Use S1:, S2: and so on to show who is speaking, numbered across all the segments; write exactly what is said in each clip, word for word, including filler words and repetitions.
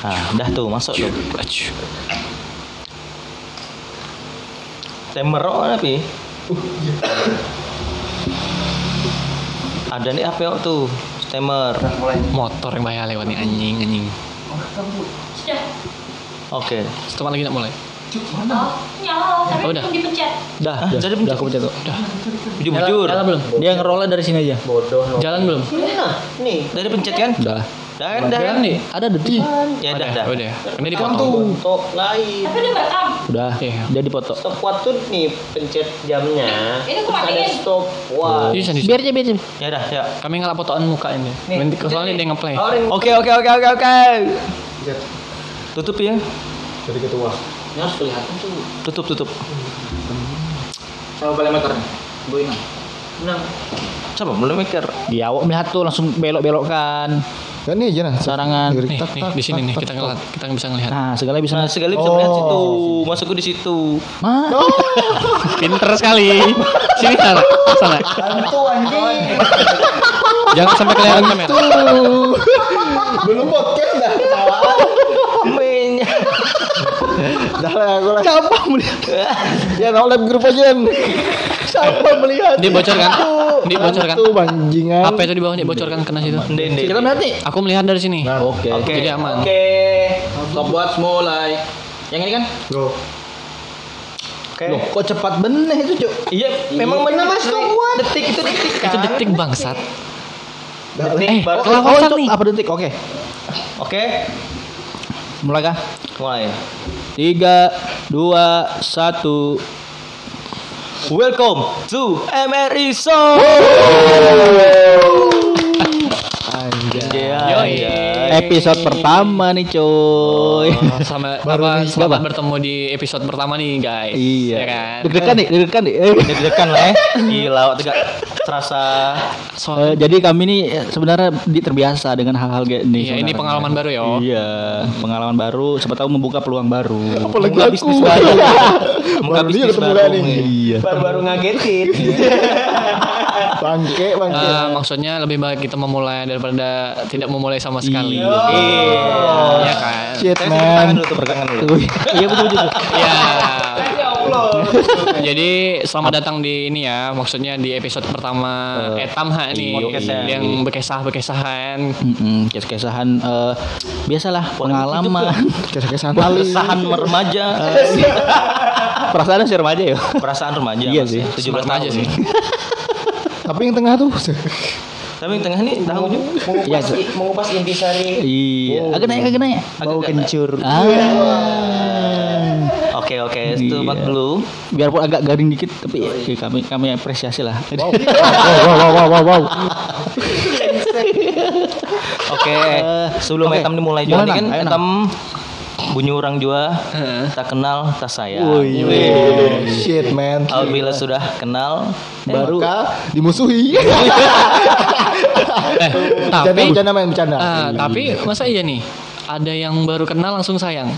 S1: Nah, udah tuh masuk tuh. Timer apa nih? Ada nih apa tuh? Timer.
S2: Motor yang bahaya lewat nih anjing anjing.
S3: Sudah.
S1: Oke.
S2: Setelah lagi nak mulai.
S3: Oh, nyala, tapi
S2: Oh, udah.
S3: belum dipencet.
S1: Dah,
S4: Udah,
S1: jadi
S4: udah aku pencet tuh.
S2: Udah.
S1: bujur-bujur.
S2: Jalan belum?
S4: Dia ngerolnya dari sini aja.
S1: Bodoh.
S2: Jalan belum?
S1: Nah, nih dari pencet kan?
S4: Udah.
S1: Dah, dah.
S2: Jalan nih.
S4: Ada detik.
S1: Ya dah,
S2: Udah,
S1: dah.
S2: udah. Ini dipotong.
S1: Untuk lain.
S3: Tapi udah merekam.
S4: Udah.
S2: Iya.
S4: Dia dipoto.
S1: Stopwatch tuh nih pencet jamnya.
S3: Ini aku
S1: Terus ada
S3: matiin.
S1: stopwatch.
S2: Iya, Sandi.
S4: Biar aja, biar aja.
S1: Ya dah, ya.
S2: Kami ngelap fotoan muka ini. Nanti soalnya dia ngeplay.
S1: Oke, oke, oke, oke, oke. Tutup ya.
S4: Jadi ketua.
S1: Ini harus kelihatan tuh. Tutup, tutup.
S4: Sama balik meter nih. Gue ingat.
S1: Nah. Coba mulai mikir.
S4: Dia awak melihat tuh langsung belok-belokkan.
S5: Kan nih aja nah.
S4: Sarangan.
S2: Nih, nih di sini nih kita ngeliat, kita bisa ngelihat.
S4: Nah, segala bisa.
S1: Nah, sekali bisa melihat situ. Masukku di situ.
S4: Ma.
S2: Pinter sekali. Sini sana, sana.
S5: Hantu anjing.
S2: Jangan sampai kelihatan kamera.
S5: Belum podcast dah.
S1: Mainnya.
S5: Dah lah aku lah.
S4: Siapa melihat?
S5: Ya tahu live grup aja. Siapa melihat?
S2: Dia bocor kan? Dia bocor kan?
S5: Tuh banjingan.
S2: Apa itu di bawahnya bocorkan kena situ?
S1: Ndek, ndek.
S4: Kita melihat nih.
S2: Aku melihat dari sini.
S4: Oke.
S1: Oke.
S2: Jadi aman.
S1: Oke.
S4: Stopwatch mulai. Yang ini kan?
S5: Go.
S1: Oke.
S4: Loh, kok cepat bener itu, Cuk?
S1: Iya, memang benar Mas stopwatch. Detik itu detik kan.
S2: Itu detik bangsat.
S1: Detik
S2: Eh,
S1: baru.
S2: kelawatan
S4: itu
S2: nih.
S4: apa detik? Oke.
S1: Oke.
S4: Mulai kah?
S1: Mulai.
S4: Tiga, dua, satu.
S1: Welcome to M R I Show. Anjay.
S2: Yoi.
S4: Episode pertama nih, coy.
S2: Sama
S5: Baru
S2: apa?
S5: nih.
S2: Selamat
S4: Apa?
S2: bertemu di episode pertama nih, guys.
S4: Iya.
S2: Ya kan?
S4: Deg-degan nih, deg-degan nih. Eh.
S1: Deg-degan lah ya. Gila, waktu gak terasa.
S4: Eh, jadi kami nih eh, sebenarnya di terbiasa dengan hal-hal kayak ini.
S2: Iya, ini
S4: sebenarnya.
S2: pengalaman baru ya.
S4: Iya, pengalaman baru. Siapa tahu membuka peluang baru.
S5: Apalagi
S1: Membuka
S5: aku.
S1: bisnis baru. Membuka
S5: Baru dia
S1: bisnis
S5: ketemu
S1: baru.
S5: nih.
S4: Iya.
S1: Baru-baru ngagetin.
S5: Bangke, bangke.
S2: Eh, maksudnya lebih baik kita memulai daripada tidak memulai sama sekali.
S4: Iya.
S2: Iya kan?
S5: Shit
S1: Saya
S5: man.
S1: tangan dulu, tepuk tangan dulu.
S4: Iya betul betul.
S2: Iya.
S1: Ya Allah.
S2: Jadi selamat datang di ini ya, maksudnya di episode pertama
S4: Eh,
S2: Etam ha nih,
S1: podcast ya.
S2: yang bekesah-bekesahan.
S4: Mm-mm, kisah-kisahan eh, biasalah pengalaman,
S5: Kisah-kisah
S1: Keresahan remaja.
S4: perasaan si remaja ya.
S1: Perasaan remaja.
S4: Iya
S1: Mas,
S4: sih.
S1: ya. tujuh belas
S2: Remaja
S1: tahun
S2: sih.
S5: Tapi yang tengah tuh.
S1: Tapi yang tengah nih tahu juga.
S4: Iya,
S1: Mengupas, mengupas intisari.
S4: Iya, agak naik agak naik.
S5: Bau kencur.
S4: Ah.
S1: Oke oke, itu
S4: Iya.
S1: dulu.
S4: Biarpun agak garing dikit tapi ya, kami kami apresiasi lah.
S5: Wow. wow, wow, wow, wow, wow.
S1: Oke, sebelum
S4: Oke.
S1: Etam dimulai
S4: Mulai,
S1: juga nih kan
S4: Nang. Ayo, Nang.
S1: Etam bunyi orang jua tak kenal tak sayang.
S5: Wih. Shit man.
S1: Apabila sudah kenal
S4: Baru
S5: Maka dimusuhi.
S2: Eh,
S5: Bercanda,
S2: tapi
S5: bercanda main bercanda.
S2: ah, tapi masa iya nih? Ada yang baru kenal langsung sayang.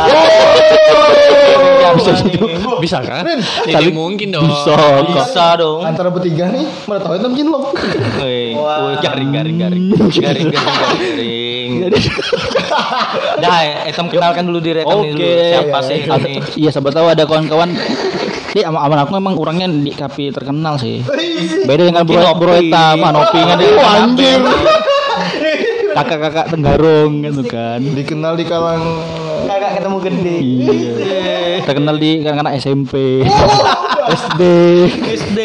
S1: bisa gitu.
S2: Bisa kan? Tidak
S4: Saling-
S2: mungkin dong.
S4: bisa.
S1: Bisa dong.
S5: Antara bertiga nih, mana tahu itu mungkin lo.
S1: Wih, wih, garing garing garing garing garing garing. Dah, Etam kenalkan dulu diri Etam ini dulu.
S4: Oke.
S1: Siapa
S5: Iya,
S1: sih
S5: iya.
S1: ini?
S4: Iya, siapa tahu ada kawan-kawan. Ini aman aman aku memang orangnya di kapi terkenal sih. Beda dengan bro
S1: Mungkin
S4: bro
S1: Nopi.
S4: Eta, mah Nopinya dia.
S5: Oh, anjir.
S4: Kakak-kakak Tenggarong gitu kan.
S5: Dikenal di kalang
S1: Kakak ketemu gede.
S4: Iya. Terkenal di anak-anak S M P, S D.
S1: S D.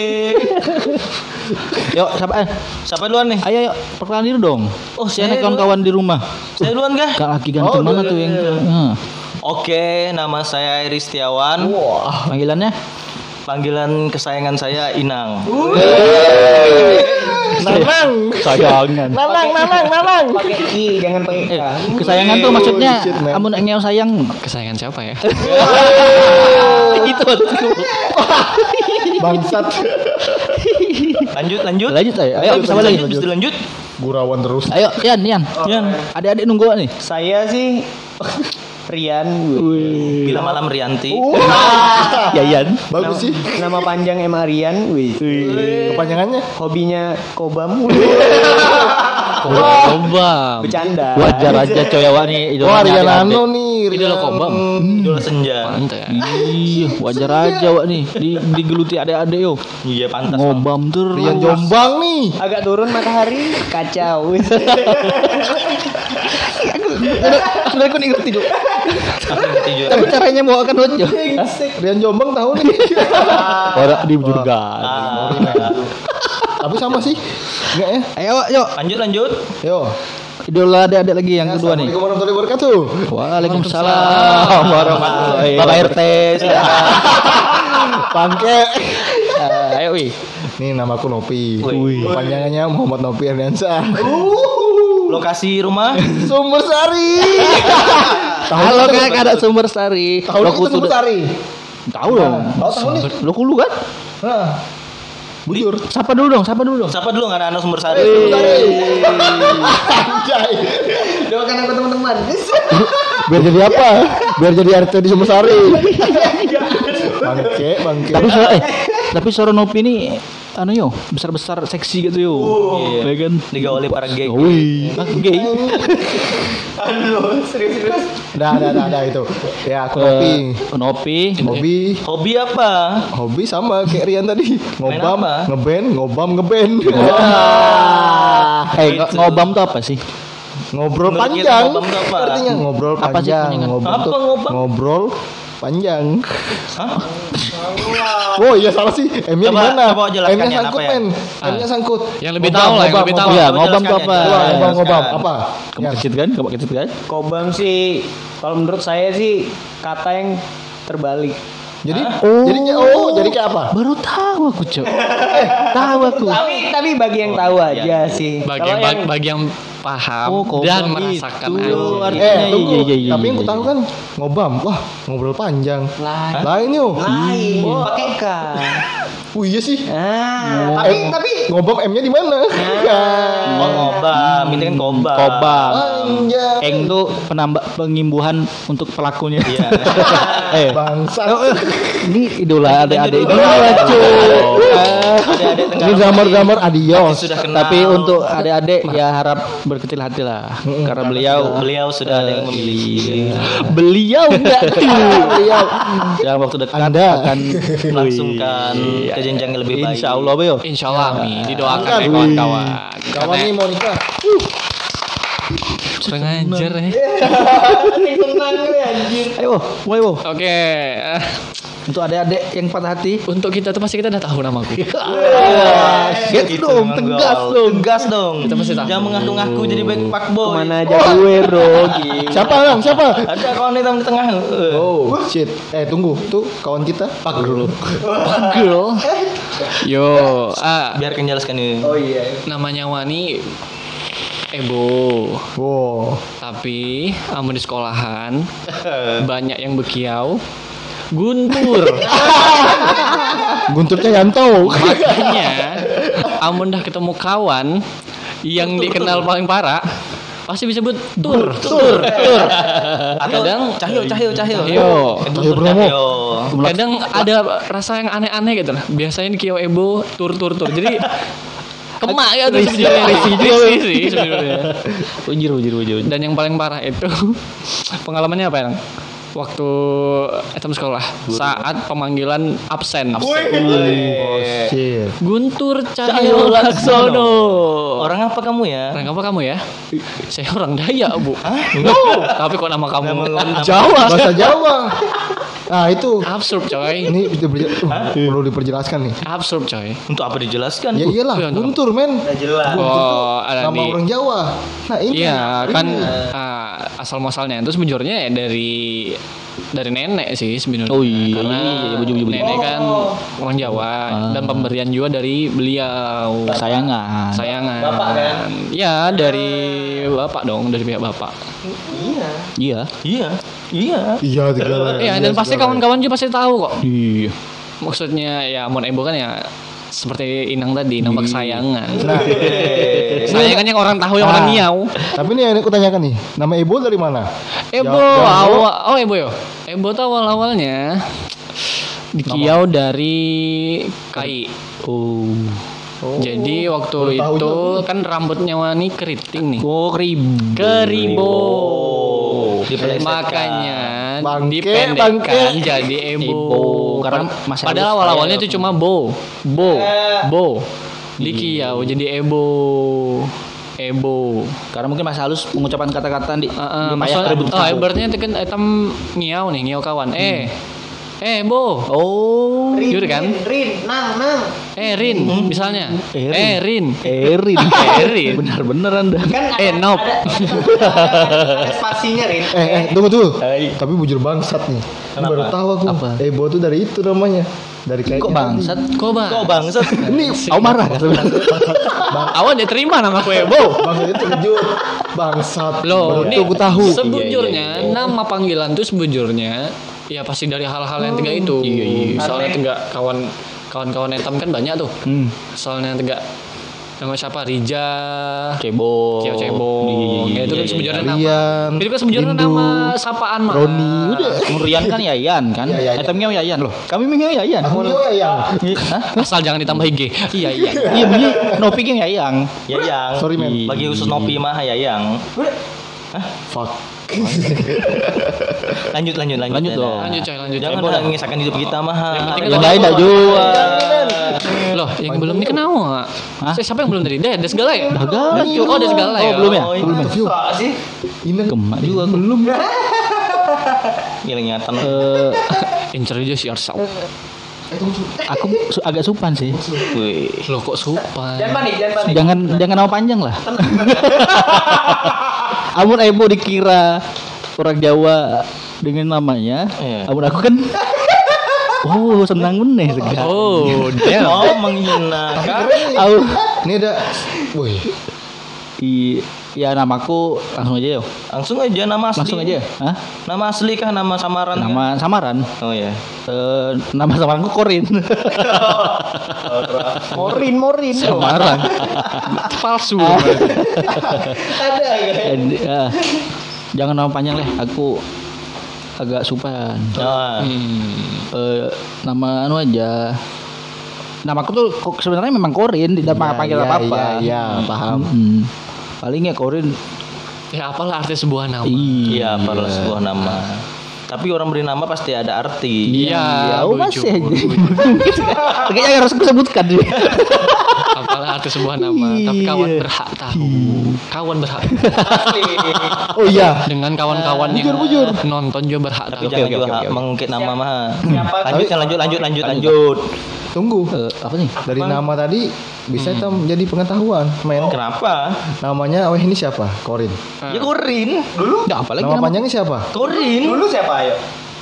S4: Yuk, siapa? Eh,
S1: Siapa duluan nih?
S4: ayo yuk, perkenalan diri dong.
S1: Oh,
S4: Saya
S1: saya
S4: nih kawan-kawan di rumah.
S1: Saya duluan kah?
S4: Kak laki ganteng
S5: Oh,
S4: mana
S5: dulu,
S4: tuh yang?
S5: iya.
S4: Nah,
S1: Oke, nama saya Iris Setiawan.
S4: panggilannya?
S1: Panggilan kesayangan saya Inang.
S5: Nanang.
S4: Sayangan.
S5: Nanang, nanang, nanang.
S1: Pakai i, jangan pakai k.
S4: Eh, kesayangan tuh maksudnya
S5: shit, man.
S4: amun engel sayang.
S2: Kesayangan siapa ya?
S4: Itu maksudku.
S5: Bangsat.
S1: Lanjut, lanjut.
S4: Lanjut ayo. Ayo,
S5: Lanjut,
S4: sama lagi.
S5: lanjut.
S1: Bisa dilanjut.
S5: Gurawan terus.
S4: Ayo, Yan, Yan. Yan. Adik-adik nunggu nih.
S1: Saya sih Rian.
S4: Wih.
S1: Bila malam Rianti.
S4: Ya, Yan.
S5: Bagus sih.
S6: Nama panjang Emma Rian, wih.
S5: Kepanjangannya
S6: Hobinya kobam.
S2: Kobam.
S5: Bercanda.
S4: Wajar aja coy awak nih idola.
S5: Wah, Rian Ano nih.
S2: Idola Kobam.
S1: Idola senja.
S2: Pantes.
S4: Iya, wajar aja awak nih. Di digeluti adik-adik yo.
S1: Iya pantas. Bang.
S4: Ngobam terus.
S5: Rian Jombang nih.
S6: Agak turun matahari, kacau.
S4: Sudah aku nih ngerti juga.
S1: Ngerti juga.
S4: Tapi caranya mau akan hojo.
S5: Rian Jombang tahu nih.
S4: Orang di juga.
S1: Ah,
S5: Tapi sama sih. Enggak ya?
S4: Ayo, yuk.
S1: lanjut lanjut.
S5: Yo.
S4: Idola adik-adik lagi yang kedua nih.
S5: Assalamualaikum warahmatullahi wabarakatuh.
S4: Waalaikumsalam warahmatullahi
S1: Bapak R T. silakan.
S5: Bangke.
S4: wabarakatuh. Ayo, wi.
S5: Nih namaku Nopi.
S1: Wih.
S5: Panjangannya Muhammad Nopi Erdiansyah.
S1: Lokasi rumah.
S5: Sumber Sari.
S4: Halo Kak, ada Sumber Sari.
S5: Tahu
S4: Loku
S5: itu Sumber
S4: tuh-
S5: Sari.
S4: Tahu dong.
S5: Tahu tahu nih.
S4: Lo kulu kan?
S5: Nah. Bujur.
S4: Sapa dulu dong, sapa dulu dong.
S1: Siapa dulu nggak anak sumber sari?
S5: Anjay.
S6: Doakan aku teman-teman.
S5: Biar jadi apa? Biar jadi R T di Sumber Sari. Bangke, bangke.
S4: Tapi suara eh tapi suara Nopi ini anu yo, besar-besar seksi gitu yo.
S1: Iya.
S4: Ya kan?
S1: Digauli para gay.
S4: Wih, ah, gay.
S5: Dah, dah, dah, dah itu. Ya, aku Nopi.
S4: Eh, Nopi.
S5: Hobi,
S1: Hobi apa?
S5: hobi sama kayak Rian tadi. Ngobam,
S1: apa?
S5: ngeband, ngobam, ngeband.
S4: Eh, ng- ngobam tuh apa sih?
S5: Ngobrol
S1: Menurut kita
S5: panjang.
S1: ngobam itu apa?
S5: Artinya ngobrol
S4: Apa sih
S5: panjang.
S4: panjangan?
S5: Ngobam
S1: Apa
S5: tuh
S1: ngobam?
S5: ngobrol panjang.
S1: Hah?
S5: Oh iya salah sih. M-nya di
S1: Coba-
S5: mana?
S1: coba jelaskan
S5: M-nya
S1: ya,
S5: sangkut,
S1: apa ya?
S5: men. M-nya sangkut.
S2: Yang lebih
S5: Ngobam,
S2: tahu lah, yang
S5: ngobam,
S2: lebih
S5: ngobam.
S2: tahu.
S4: Iya,
S1: Coba
S4: ngobam tuh
S1: jelaskan
S4: apa?
S1: ya,
S5: Ngobam,
S1: jelaskan.
S5: ngobam, ngobam. Apa?
S4: Kamu
S5: Yan.
S4: kecil kan? Kamu kecil kan?
S6: Kobam sih, kalau menurut saya sih kata yang terbalik.
S5: Jadi,
S4: Oh.
S5: jadi oh, jadi kayak apa?
S4: Baru tahu aku, Cok. tahu aku.
S6: Tapi tapi bagi yang tahu aja sih.
S2: Bagi
S6: Kalau
S2: yang,
S6: yang
S2: bagi yang paham
S4: Oh, kobam
S2: dan
S4: gitu.
S2: merasakan
S4: Artinya
S2: aja.
S5: Eh,
S4: iya,
S5: tunggu.
S4: iya, iya, iya,
S5: Tapi yang
S4: iya,
S5: ku tahu
S4: iya.
S5: kan ngobam. Wah, ngobrol panjang.
S6: lain,
S5: Lain yuk.
S6: lain, pakai K.
S5: Oh iya sih.
S6: Ah, tapi tapi
S5: Ngobam M-nya di mana?
S1: Oh ngobam, ini kan kobam.
S4: Kobam.
S5: Panjang.
S4: Eng tuh penambah pengimbuhan untuk pelakunya.
S1: Iya.
S4: eh,
S5: Bangsa.
S4: ini idola adik-adik
S1: Idola.
S4: idola, Cok.
S1: Adik-adik
S5: Ini
S1: Tenggara.
S5: gambar-gambar adios.
S1: Sudah kenal.
S4: Tapi untuk adik-adik ya harap berkecil hati lah. Karena beliau
S1: beliau sudah ada yang memiliki.
S4: beliau enggak tuh. Beliau dalam waktu dekat
S5: Anda.
S4: akan
S1: Melangsungkan ke jenjang yang lebih baik.
S4: Insya Allah, Beo.
S2: Insya Allah nih didoakan
S5: Angkat.
S2: ya kawan-kawan.
S5: Kawan nih mau nikah.
S2: Kurang ajar ya.
S4: Ayo, mulai, Bo.
S2: Oke, eh,
S4: Untuk adik-adik yang patah hati,
S2: untuk kita tuh pasti kita udah tahu namaku.
S4: Get
S1: Gitu
S4: dong,
S1: memang
S4: tegas
S1: gaul.
S4: dong.
S1: Tegas dong.
S2: Kita mesti tahu.
S1: Jangan mengaku-ngaku jadi back fuck boy.
S6: mana aja gue Rogi.
S5: Siapa Bang? Siapa?
S1: Ada kawan hitam di tengah. Eh.
S5: Oh, shit. Eh, tunggu. Tuh kawan kita. Pak dulu.
S2: Girl. Yo, ah,
S1: Biarkan jelaskan ini.
S6: Oh iya.
S2: namanya Wani Ebo.
S5: Wow.
S2: Tapi amun di sekolahan banyak yang bekiau. Guntur.
S5: Gunturnya Yanto.
S2: Makanya amun dah ketemu kawan yang dikenal paling parah pasti disebut tur, tur, tur.
S1: Atau
S2: Kadang
S1: cahyo, cahyo, cahyo.
S2: Cahyo.
S5: Cahyo Bromo.
S2: kadang ada rasa yang aneh-aneh gitu. Biasanya di Kio Ebo tur, tur, tur. Jadi kemak ya tuh sebenarnya. Risih sih sebenarnya.
S4: Ujir, ujir, ujir.
S2: Dan yang paling parah itu pengalamannya apa ya? Nang? Waktu etam sekolah saat pemanggilan absen.
S5: Oh, shit.
S2: Guntur Cahyo Laksono.
S1: Orang apa kamu ya?
S2: Orang apa kamu ya? Saya orang Dayak, Bu.
S5: No.
S2: Tapi kok nama kamu
S1: Nama-
S2: Jawa?
S5: Bahasa Jawa. Nah, itu.
S2: Absurd, coy.
S5: Ini diperje- uh, perlu diperjelaskan nih.
S2: Absurd, coy.
S1: Untuk apa dijelaskan?
S5: Ya iyalah,
S2: Iya,
S5: Guntur, men.
S1: jelas.
S2: Oh, ada
S5: Nama
S2: di
S5: orang Jawa. Nah, ini.
S2: Iya, kan ah, asal muasalnya itu sebenarnya ya dari dari nenek sih sebenarnya.
S4: Oh iya,
S2: Karena
S4: iya, buju, buju, buju.
S2: nenek kan orang Jawa dan pemberian juga dari beliau.
S4: Sayangan.
S2: Sayangan.
S1: Bapak kan?
S2: Ya, dari bapak dong, dari pihak bapak.
S4: Iya.
S1: Iya. Iya.
S5: Iya, segala.
S2: Iya, dan pasti kawan-kawan juga pasti tahu kok.
S4: Iya.
S2: Maksudnya ya Mon Ebo kan ya seperti Inang tadi nampak sayangan.
S5: Nah,
S2: Sayangan yang orang tahu yang orang
S5: Ah.
S2: niau.
S5: tapi nih yang aku tanyakan nih, nama Ibu dari mana?
S2: Ebo
S5: Jawab- jawab dulu.
S2: awal oh Ebo yo. Ebo tuh awal-awalnya di Kiau dari K I.
S4: Oh.
S2: Jadi waktu
S5: baru tahu
S2: itu
S5: juga.
S2: kan rambutnya Wani keriting nih.
S4: Oh, keribu.
S2: Keribo.
S1: Dipelesetkan.
S2: Makanya
S5: Bangke,
S2: dipendekkan
S5: bangke.
S2: jadi ebo.
S4: Ebo, karena
S2: Pad-
S4: masih
S2: Padahal
S4: halus
S2: awal-awalnya
S4: kayak-
S2: itu cuma bo, bo, bo. Di Kiau jadi ebo. Ebo.
S4: Karena mungkin masih halus pengucapan kata-kata di,
S2: Heeh,
S4: di payah
S2: maksudnya
S4: keribu
S2: oh,
S4: tahu.
S2: ibaratnya itu kan etam ngiau nih, ngiau kawan. Eh. Eh, Bo.
S4: Oh,
S2: Gitu kan?
S6: Rin, nang, nang.
S2: Eh, Rin, misalnya.
S4: Eh, Rin.
S2: Eh, Rin.
S4: Erin.
S2: Erin.
S4: Benar-benar Anda.
S6: Kan ada,
S2: Eh, nope.
S6: ada, ada spasinya, Rin.
S5: Eh, eh, tunggu tuh. Tapi bujur bangsat nih. Baru tahu aku.
S4: Apa?
S5: Ebo tuh dari itu namanya. Dari kayak
S4: Kok bangsat?
S2: Kok bang?
S1: Kok bangsat?
S5: Ini
S4: Aku marah kan sebenarnya.
S2: Awan dia terima nama kue, Bo.
S5: bangsat itu terkejut. Bangsat.
S2: Loh,
S5: Baru
S2: ini
S5: tuh aku tahu.
S2: sebujurnya nama panggilan tuh sebujurnya ya pasti dari hal-hal yang tiga itu. Iya, iya. Soalnya tiga kawan kawan-kawan etam kan banyak tuh.
S4: Hmm.
S2: Soalnya tiga nama siapa? Rija,
S4: Cebong.
S2: Kio Cebong. Ya, itu kan sebujurnya nama.
S5: Rian.
S2: Itu kan sebujurnya
S5: Lindu,
S2: nama sapaan mah.
S5: Roni, udah.
S4: Murian kan Yayan kan?
S5: Iya, iya, iya.
S4: Etam ngeu Yayan loh. Kami ngeu Yayan.
S5: Aku nih ya yang.
S4: Hah?
S2: Asal jangan ditambah I G. Iya, iya.
S4: Iya, bunyi Nopi ngeu Yayang.
S1: Yayang.
S5: Sorry, men.
S1: Bagi khusus Nopi mah Yayang.
S5: Fuck.
S1: Lanjut lanjut lanjut.
S4: Lanjut dong.
S2: Lanjut coy, lanjut.
S1: Jangan
S2: coy.
S1: mengisahkan hidup kita mah.
S2: Yang penting
S4: Yang
S2: kan
S4: lain dah juga.
S2: Loh, yang belum ini kenal nggak?
S4: Hah?
S2: Siapa yang belum tadi? Deh, ada segala ya?
S4: Gagal.
S2: Oh, ada segala ya?
S4: Oh, belum ya?
S1: Oh,
S4: Belum ya?
S5: Interview.
S1: sih.
S5: Ini
S4: Kemak juga aku. Belum.
S1: Ingatan.
S4: Eh,
S2: Introduce yourself.
S4: aku su- agak supan sih.
S1: Wih.
S2: Loh, kok supan?
S6: Jangan panik, jangan panik.
S4: Jangan jangan nama panjang lah. Amun Ebo dikira orang Jawa dengan namanya,
S1: Iya.
S4: amun aku kan oh senang meneh segar.
S2: Oh, damn.
S1: Oh, menghinakan.
S4: Aku
S5: ini ada. Woi.
S4: i ya namaku langsung aja yo.
S1: Langsung aja nama asli.
S4: Langsung aja. Hah?
S1: Nama asli kah nama samaran? kah?
S4: Nama samaran.
S1: Oh ya.
S4: Eh, nama samaranku Korin.
S5: Morin, Morin.
S4: Samaran.
S2: Palsu.
S4: Jadi, ah, jangan nama panjang lah. Aku agak supan.
S1: Nah,
S2: Hmm.
S4: Eh, nama anu aja. Namaku tuh kok sebenarnya memang Korin, tidak
S5: Iya,
S4: panggil
S5: iya,
S4: apa-apa.
S5: iya, iya, paham.
S4: Hmm. Paling ya Korin.
S2: Ya apalah arti sebuah nama.
S1: iya pada sebuah nama. Tapi orang beri nama pasti ada arti.
S2: Iya,
S4: oh
S2: bujur,
S4: masih aja.
S2: bujur.
S4: Kayaknya harus aku sebutkan deh.
S2: Apalah arti sebuah nama, tapi kawan
S4: Iya.
S2: berhak tahu. Kawan berhak.
S5: Oh iya.
S2: Dengan kawan-kawan yang nonton juga berhak
S1: Tapi
S2: tahu.
S1: jangan
S4: oke,
S1: juga
S4: oke, oke, oke.
S1: mengungkit nama mah.
S6: Siapa?
S1: Lanjut kan lanjut lanjut lanjut lanjut.
S5: Tunggu.
S4: Eh, apa nih?
S5: Dari nama tadi bisa itu menjadi pengetahuan, men.
S1: Kenapa?
S5: Namanya, oh ini siapa? Korin.
S1: Ya Korin. Dulu
S4: Enggak apa lagi
S5: Nama
S4: nama
S5: panjangnya siapa?
S1: Korin.
S6: Dulu siapa ayo?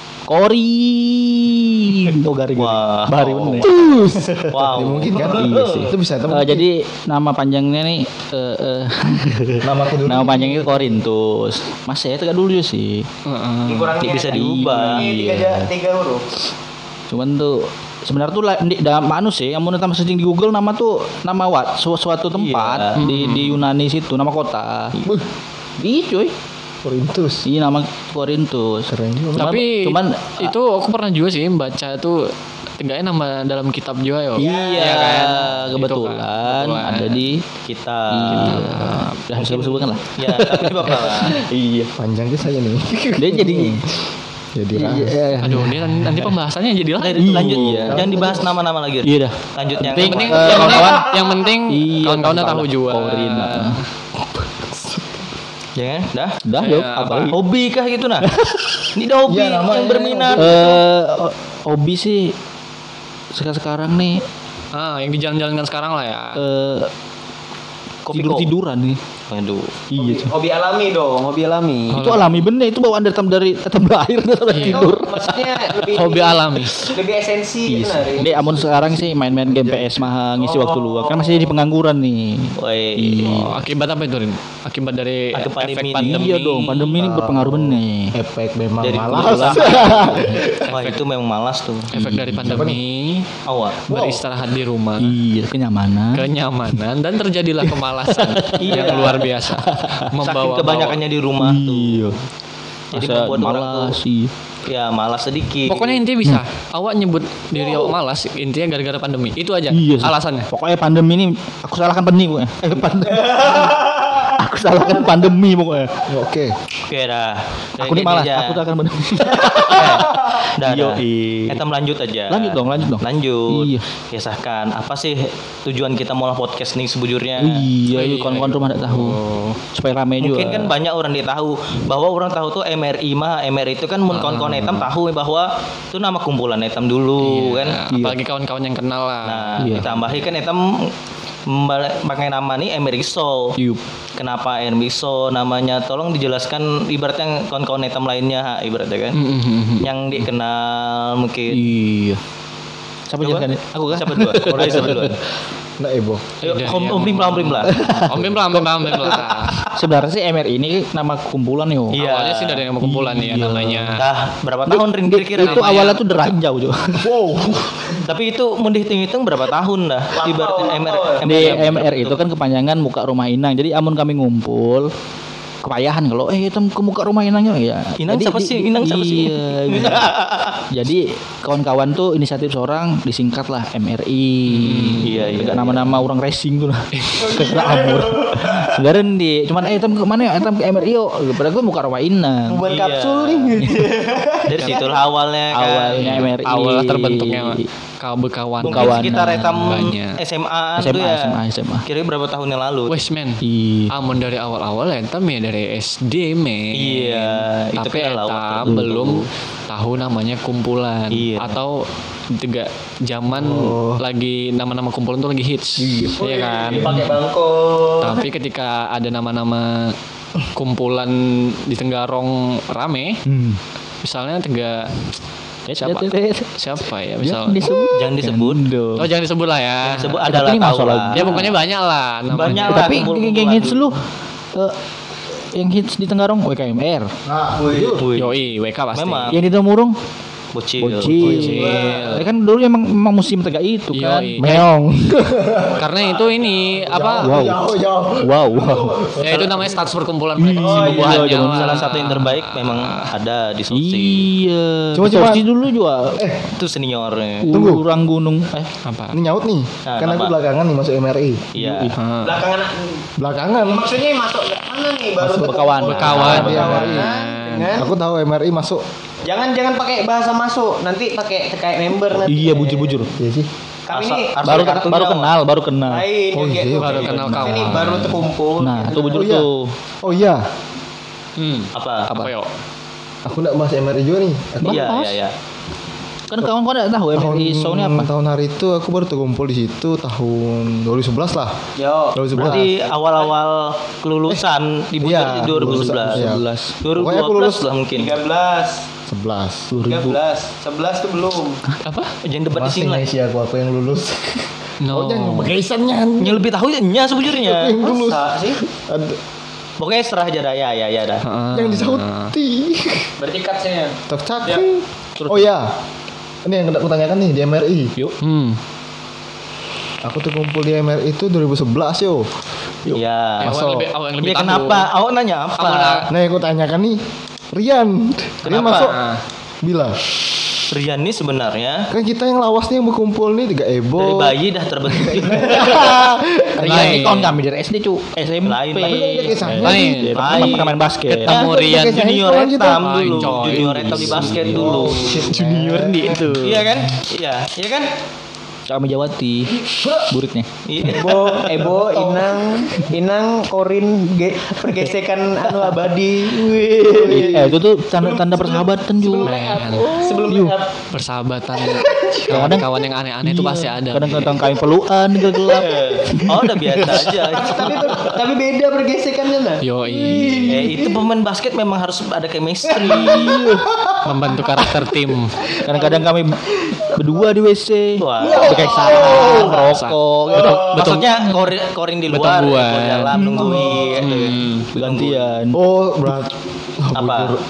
S4: Korin. Oh garing.
S1: Wah.
S4: Bahari bener.
S1: Wow.
S5: Ya, mungkin kan?
S4: Iya sih.
S5: Itu bisa
S4: Eh, jadi nama panjangnya nih eh, eh,
S5: namaku dulu.
S4: nama panjangnya Korintus. Mas saya tegak dulu sih.
S2: Heeh.
S1: Ini bisa diubah.
S6: Tiga, tiga, tiga huruf.
S4: Cuman tuh sebenarnya tuh la- di dalam anu sih, yang mau nama searching di Google nama tuh nama wat su- suatu tempat
S1: Iya.
S4: di di Yunani situ, nama kota.
S5: Wih,
S4: Iya cuy.
S5: Korintus.
S4: Iya nama Korintus.
S5: Keren juga.
S4: Cuman-
S2: Tapi
S4: cuman
S2: itu aku pernah juga sih baca tuh tinggalnya nama dalam kitab juga yo.
S4: iya
S2: kan?
S4: kebetulan
S2: Itu kan,
S4: ada di
S1: Kita.
S4: iya. Dah sebut-sebutkan lah.
S1: Ya, tapi bapak lah.
S4: Iya.
S5: Panjang dia saya nih.
S4: Dia jadi
S5: Jadi
S4: iya,
S5: rahasia.
S4: iya.
S2: Aduh, ini nanti, nanti pembahasannya jadi
S1: Udah,
S2: lain.
S1: lanjut.
S4: Iya.
S1: Jangan dibahas nama-nama lagi.
S4: Iya dah.
S1: Lanjut yang
S2: Yang penting,
S4: Eh,
S2: yang penting,
S4: kawan-kawan.
S2: yang penting
S4: Iya,
S2: kawan-kawan udah tahu
S4: kawan-kawan.
S2: juga.
S4: Korin.
S1: Jangan, dah.
S4: Dah
S2: Iya,
S4: yuk.
S2: apa?
S4: Apa lagi?
S1: Hobi kah gitu nah? Ini dah hobi
S5: Iya, namanya
S1: yang berminat.
S4: Eh, hobi sih sekarang sekarang nih
S2: Ah, yang dijalan-jalankan sekarang lah ya.
S4: eh
S1: Kopi
S4: tidur tiduran nih.
S1: Waduh.
S4: Iya cuy.
S6: Hobi alami dong, hobi alami.
S4: Itu alami bener, itu bawaan dari dari dari air dari
S2: Iya.
S4: tidur.
S6: Maksudnya lebih
S2: Hobi alami.
S6: lebih esensi gitu nah, Rin.
S4: Dek, amun sekarang sih main-main game P S mah ngisi waktu luang. Kan masih di pengangguran nih.
S1: Woi.
S2: Oh, akibat apa itu, Rin? Akibat dari
S1: Akibat
S2: efek
S1: pandemi.
S2: pandemi.
S4: Iya dong, pandemi ini berpengaruh bener.
S5: Efek memang
S1: Jadi
S5: malas.
S1: Wah, itu memang malas tuh.
S2: Efek dari pandemi
S1: Awal.
S2: beristirahat di rumah.
S4: Iya, kenyamanan.
S2: Kenyamanan dan terjadilah kemalasan yang luar biasa.
S1: Saking
S2: Membawa
S1: kebanyakannya di rumah tuh.
S4: Iya.
S1: Jadi
S4: Masa
S1: membuat orang tuh
S4: malas sih.
S1: ya malas sedikit.
S2: Pokoknya intinya bisa. Awak nyebut diri awak malas, intinya gara-gara pandemi. Itu aja
S4: Iya sih.
S2: alasannya.
S4: Pokoknya pandemi ini aku salahkan pandemi pokoknya. Eh, pandemi. Aku salahkan pandemi pokoknya.
S5: Oke.
S1: Oke dah. Kayak
S4: Aku nih
S1: gini
S4: malas,
S1: aja.
S4: aku salahkan pandemi.
S1: Eh, dah, dah.
S4: Yoi.
S1: Kita melanjut aja.
S4: Lanjut dong, lanjut dong.
S1: Lanjut.
S4: Iya.
S1: Kisahkan apa sih tujuan kita mulai podcast nih sebujurnya?
S4: Iya,
S2: Iya.
S4: kawan-kawan rumah enggak tahu. Supaya rame juga.
S1: Mungkin kan banyak orang dia tahu bahwa orang tahu tuh M R I mah M R I itu kan mun kawan-kawan etam tahu bahwa itu nama kumpulan etam dulu kan.
S2: Iya, apalagi kawan-kawan yang kenal lah.
S1: Nah,
S4: Iya.
S1: ditambahi kan etam mbak- pakai nama nih M R I So.
S4: Yup.
S1: Kenapa M R I So namanya? Tolong dijelaskan ibaratnya kawan-kawan etam lainnya ha, ibaratnya kan.
S2: Mm, mm, mm, mm.
S1: Yang dikenal mungkin.
S4: Iya. Siapa
S1: Coba.
S4: jelaskan? Aku kan?
S1: Siapa dua? Ayo siapa dua?
S5: Nah, Ebo.
S1: Ayo,
S2: Udah,
S1: om
S2: iya.
S1: om Bim lah, om Bim lah.
S2: Om Bim lah, Om Bim lah, Om Bim lah.
S4: Sebenarnya sih M R I ini nama kumpulan yo.
S1: Iya.
S2: Awalnya sih dari nama kumpulan ya
S4: Iya.
S2: namanya.
S1: Dah berapa tahun Ring kira-kira?
S4: Itu awalnya tuh deranjau juga.
S1: Tapi itu mau dihitung-hitung berapa tahun dah? Ibaratnya M R
S4: Di M R itu kan kepanjangan muka rumah Inang. Jadi amun kami ngumpul kepayahan kalau eh itu ke muka rumah Inangnya ya.
S1: Inang
S4: Jadi
S1: siapa
S4: di-
S1: sih? Inang siapa sih?
S4: Iya, iya. Jadi kawan-kawan tuh inisiatif seorang disingkat lah M R I.
S1: Iya, iya,
S4: Kayak nama-nama orang racing tuh lah. Kena amur. Sekarang di cuman eh etam ke mana ya? Etam ke M R I yo. Padahal gue muka rumah Inang.
S5: Buat
S1: Iya.
S5: kapsul nih.
S1: Dari situlah awalnya kan.
S4: Awalnya M R I.
S2: Awal terbentuknya kau berkawan.
S1: Mungkin
S4: kawanan
S1: sekitar etam
S2: banyak.
S1: S M A
S4: S M A,
S1: tuh ya.
S4: S M A, S M A.
S1: Kira berapa tahun yang lalu?
S2: Wes men.
S4: Iya.
S2: Amun dari awal-awal entam ya dari S D men.
S1: Iya, itu
S2: Tapi
S1: kan lawak
S2: entam
S1: dulu.
S2: belum tahu namanya kumpulan
S1: Iya.
S2: atau tiga zaman lagi nama-nama kumpulan tuh lagi hits. Iya kan?
S1: Pakai bangko.
S2: Tapi ketika ada nama-nama kumpulan di Tenggarong rame,
S4: Hmm.
S2: misalnya Tengga siapa? Siapa ya misal?
S4: Jangan disebut.
S1: Jangan disebut.
S2: Oh jangan disebut lah ya.
S1: Sebut
S4: Eh,
S1: adalah
S4: tapi ini
S1: tahu
S4: masalah
S1: lah.
S2: Ya pokoknya banyak lah namanya.
S1: Banyak
S4: Eh,
S1: lah.
S4: tapi
S1: kumpul-kumpulan
S4: yang hits
S1: dulu.
S4: lu eh, yang hits di Tenggarong W K M R.
S5: Nah, woi.
S1: Wih,
S2: Yoi, W K pasti.
S1: Memang.
S4: Yang di Temurung
S1: bocil.
S4: Bocil. Ya kan dulu emang, emang musim tegak itu kan.
S2: Yoi.
S4: Meong.
S2: Karena itu ini apa?
S4: Wow.
S5: Jauh, jauh.
S4: Wow, wow.
S2: Ya itu namanya status perkumpulan mereka.
S4: Oh,
S2: si bubuhannya
S4: iya,
S2: lah.
S1: Salah satu yang terbaik memang ada di Sosi.
S4: Iya.
S5: Coba,
S4: Coba
S5: coba.
S4: dulu juga.
S5: Eh,
S1: Itu seniornya.
S5: Tunggu.
S4: Orang gunung. Eh,
S2: Apa?
S5: ini nyaut nih.
S1: Nah,
S5: Kan aku
S1: nama.
S5: belakangan nih masuk M R I.
S1: Iya.
S2: Ah.
S7: Belakangan
S5: Belakangan.
S7: maksudnya masuk mana nih baru
S4: Masuk
S7: ketemu
S4: berkawan.
S2: Berkawan.
S5: Iya,
S7: Berkawan.
S5: iya.
S7: Dengan
S5: Aku tahu M R I masuk.
S7: jangan jangan pakai bahasa masuk, nanti pakai kayak member nanti.
S4: iya bujur-bujur.
S5: Iya sih.
S7: Kami
S1: Asal-
S7: ini
S1: asal
S4: Baru
S1: kartunya
S4: baru
S1: apa?
S4: kenal, baru kenal.
S7: lain
S5: Oh,
S7: kayak-
S5: iya.
S2: Baru kenal kawan.
S7: Ini baru terkumpul.
S4: Nah, tuh bujur
S5: Oh, iya.
S4: tuh.
S5: Oh iya.
S2: Hmm.
S1: Apa?
S2: Apa yo?
S5: Aku enggak masuk M R I juga nih. Aku
S1: Iya,
S4: Bahas.
S1: iya, iya.
S4: Kan kawan-kawan enggak tahu M R I show ini apa?
S5: Tahun hari itu aku baru terkumpul di situ tahun dua ribu sebelas lah.
S7: Yo.
S5: dua ribu sebelas.
S1: Berarti awal-awal kelulusan di Bujur
S5: Iya,
S1: di dua ribu sebelas.
S5: iya.
S1: dua ribu
S5: Pokoknya aku
S1: dua belas
S5: lulus
S1: lah mungkin.
S7: tiga belas
S5: sebelas.
S7: tiga belas sebelas tuh belum.
S2: Apa?
S1: Jangan debat di
S5: Masih
S1: sini lah.
S5: sih aku aku yang lulus.
S2: No.
S5: Oh, jangan bagaisannya.
S1: Yang lebih tahu ya nya sebujurnya.
S5: Yang lulus.
S7: Masa sih?
S5: Ada
S1: Pokoknya serah aja dah. Ya, ya, ya dah.
S2: Ah.
S5: yang disauti.
S7: Berarti cut saya.
S5: Tak cakep. Oh iya. Ini yang aku tanyakan nih di M R I.
S4: Yuk.
S2: Hmm.
S5: Aku tuh kumpul di M R I itu dua ribu sebelas yo.
S1: Iya.
S2: Yang
S5: Masuk.
S2: lebih, oh, yang lebih
S1: Ya
S2: tahu.
S1: kenapa? Awak nanya apa?
S2: Aku nak-
S5: Nah, yang aku tanyakan nih Rian. Rian
S1: Kenapa?
S5: masuk.
S2: Ah.
S5: Bila.
S1: Rian ini sebenarnya
S5: Kan kita yang lawas nih yang berkumpul nih tiga
S1: dari
S5: Ebo.
S1: bayi dah terbentuk.
S4: Rian ini kawan kami dari S D cu, S M P.
S1: Lain,
S5: Tapi kan ada kisahnya.
S2: Lain.
S4: Dia
S1: Lain.
S4: pernah main basket.
S2: Ketemu Rian
S5: Kayak
S1: Junior
S5: kawan kita.
S1: etam dulu.
S2: Lain, coy.
S1: Junior etam di basket dulu.
S4: Junior nih itu.
S1: Iya kan? Iya, iya kan?
S4: Kami Jawati. Buritnya.
S1: Iya.
S7: Ebo, Ebo, Inang, Inang, Korin, ge, pergesekan anu abadi. Wih.
S4: Eh itu tuh tanda-tanda persahabatan juga.
S2: Men.
S7: Sebelum
S4: Yuk.
S7: lihat
S2: Persahabatan kawan-kawan yang aneh-aneh itu pasti ada.
S4: Kadang-kadang kami pelukan gelap.
S1: Oh, udah biasa aja.
S7: tapi tapi beda pergesekannya lah.
S2: Yoi.
S1: Eh, itu pemain basket memang harus ada chemistry.
S2: Membentuk karakter tim.
S4: Kadang-kadang kami berdua di W C.
S1: Wah.
S4: Pakai sarung, rokok.
S1: Betul, Maksudnya korin, korin di luar,
S2: Betongguan.
S1: korin dalam nungguin.
S2: Hmm.
S4: Gantian.
S5: Oh, berat.
S1: Apa?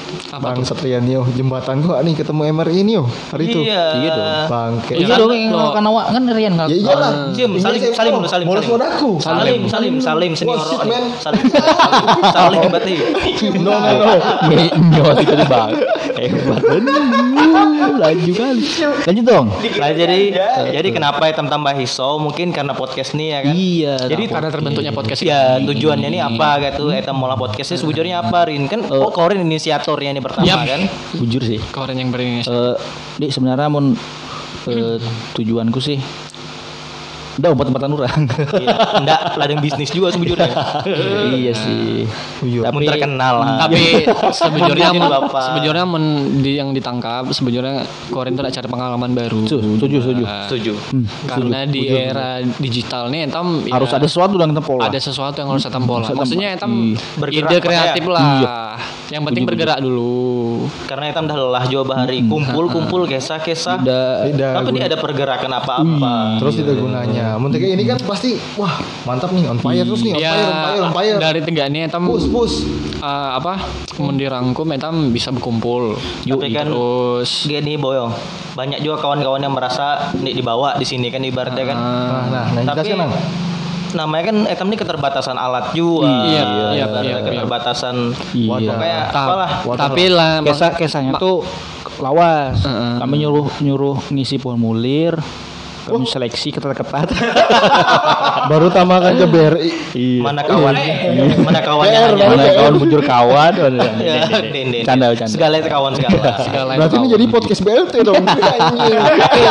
S2: Apa
S5: Bang
S2: tuh?
S5: Setrian yo, jembatan gua nih ketemu M R I ini yo hari itu.
S1: Iya.
S4: Iya dong.
S5: Bangke.
S4: Iya dong yang kan awak kan Rian kan.
S5: Ya iyalah.
S1: Diam, salim, salim dulu, salim,
S5: Bolos
S1: salim.
S5: modaku.
S1: Salim, salim, salim senior.
S5: Wah, shit, man.
S1: Salim, salim berarti.
S5: No no no.
S4: Nyawa itu bang. Hebat bener. Laju kali. Lanjut dong.
S1: Nah, jadi jadi kenapa Etam tambah hisau? Mungkin karena podcast nih ya kan.
S4: Iya.
S1: Jadi
S2: Karena terbentuknya podcast ini.
S1: ya tujuannya ini apa gitu? Etam mau podcastnya sebujurnya apa Rin? Kan oh Korin inisiatornya ini pertama
S2: Yap.
S1: kan.
S4: Jujur sih.
S2: Koren yang berinisiatif.
S4: Eh, Dik sebenarnya mun eh, tujuanku sih udah obat-obatan orang.
S1: Iya, enggak ladang bisnis juga sebujurnya.
S4: Iya sih.
S1: Tapi terkenal lah.
S2: Tapi sebujurnya
S1: Mungkin Bapak.
S2: sebujurnya men, di, yang ditangkap sebujurnya Koren tuh ada cari pengalaman baru.
S4: Setuju, setuju.
S2: Nah,
S1: Setuju.
S4: Hmm,
S2: Karena di era digital nih Etam ya,
S4: harus ada sesuatu yang tempol.
S2: ada sesuatu yang harus Etam pola.
S4: Harus
S2: Maksudnya Etam
S4: Iya.
S1: Bergerak,
S2: ide kreatif
S1: makanya.
S2: lah.
S4: Iya.
S2: Yang penting bergerak dulu.
S1: Karena Etam dah lelah juga bahari kumpul-kumpul kisah-kisah.
S4: Udah
S5: Tidak.
S1: Tapi ini ada pergerakan apa-apa.
S5: Terus tidak gunanya. Mun kayak ini kan pasti wah, mantap nih on fire terus nih on
S2: Ya
S5: fire on fire on fire.
S2: dari tegak ini Etam
S5: Push push.
S2: eh, apa mendirangkum Etam bisa berkumpul.
S1: Tapi kan
S2: Terus
S1: gini Boyong, banyak juga kawan-kawan yang merasa nih dibawa di sini kan ibaratnya kan.
S5: Nah, nah, nah
S1: Tapi
S5: jelaskan Nang.
S1: namanya kan Etam ini keterbatasan alat juga.
S2: Iya, iya,
S1: Ibaratnya
S2: iya, iya.
S1: keterbatasan
S4: Iya.
S1: kayak
S2: Ta-
S1: apalah.
S2: tapi lah
S4: Kisah kisahnya tuh lawas.
S2: Heeh.
S4: Kami nyuruh nyuruh ngisi formulir. Kami seleksi ketat-ketat.
S5: Baru tambahkan ke B R I.
S4: Iya.
S1: Mana kawan? Mana kawannya?
S5: P R,
S1: hanya?
S4: Mana kawan bujur kawan.
S1: Ya, den, den.
S4: Canda canda.
S1: Segala itu kawan segala.
S2: segala
S5: Berarti
S2: itu
S5: ini
S2: tahu.
S5: jadi podcast B L T dong. Anjing.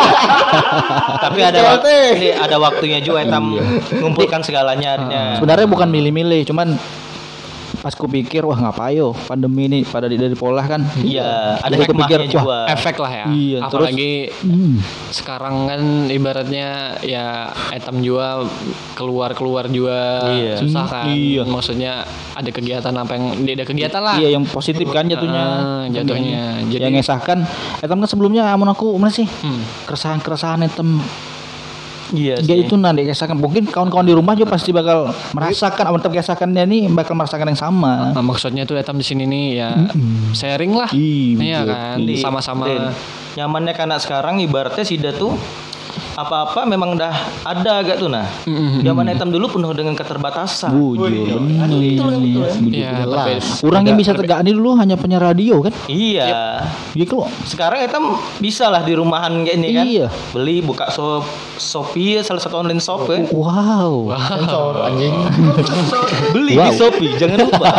S1: Tapi ada waktu, ada waktunya juga Etam ngumpulkan segalanya akhirnya.
S4: Sebenarnya bukan milih-milih, cuman pas kupikir wah ngapain pandemi ini pada di dari pola kan.
S1: Iya, ada
S4: Jadi
S1: hikmahnya
S4: kupikir, wah,
S1: juga.
S2: efek lah ya.
S4: Iya, terus-
S2: Apalagi
S4: Hmm.
S2: sekarang kan ibaratnya ya Etam juga keluar-keluar juga
S1: Iya.
S2: susah kan.
S4: Iya.
S2: Maksudnya ada kegiatan apa yang ada kegiatan lah.
S4: Iya yang positif kan jatuhnya.
S2: Ah, jatuhnya. Jadi-
S4: yang ngesahkan etam kan sebelumnya amun aku mana sih?
S2: Hmm.
S4: Keresahan-keresahan etam
S1: Iya
S4: dia
S1: sih.
S4: itu nanti kesahkan mungkin kawan-kawan di rumah juga pasti bakal merasakan amun kesahkannya ini bakal merasakan yang sama.
S2: Nah, maksudnya tuh Etam di sini nih ya sharing lah.
S4: Ih,
S2: Iya
S4: betul.
S2: kan,
S1: Di-
S2: sama-sama.
S1: Den, nyamannya karena sekarang ibaratnya Sida tuh apa-apa memang dah ada agak tuh nah. Zaman Etam dulu penuh dengan keterbatasan.
S4: Bujur bener ini. Bujur.
S2: Iya, tapi
S4: Orang yang bisa tegak ini dulu hanya punya radio kan?
S1: Iya.
S4: Gitu loh.
S1: Sekarang Etam bisa lah di rumahan kayak ini kan.
S4: Iya.
S1: Beli buka shop Shopee salah satu online shop kan.
S4: Wow.
S5: Sensor anjing.
S1: Beli
S4: Wow.
S1: di Shopee jangan lupa.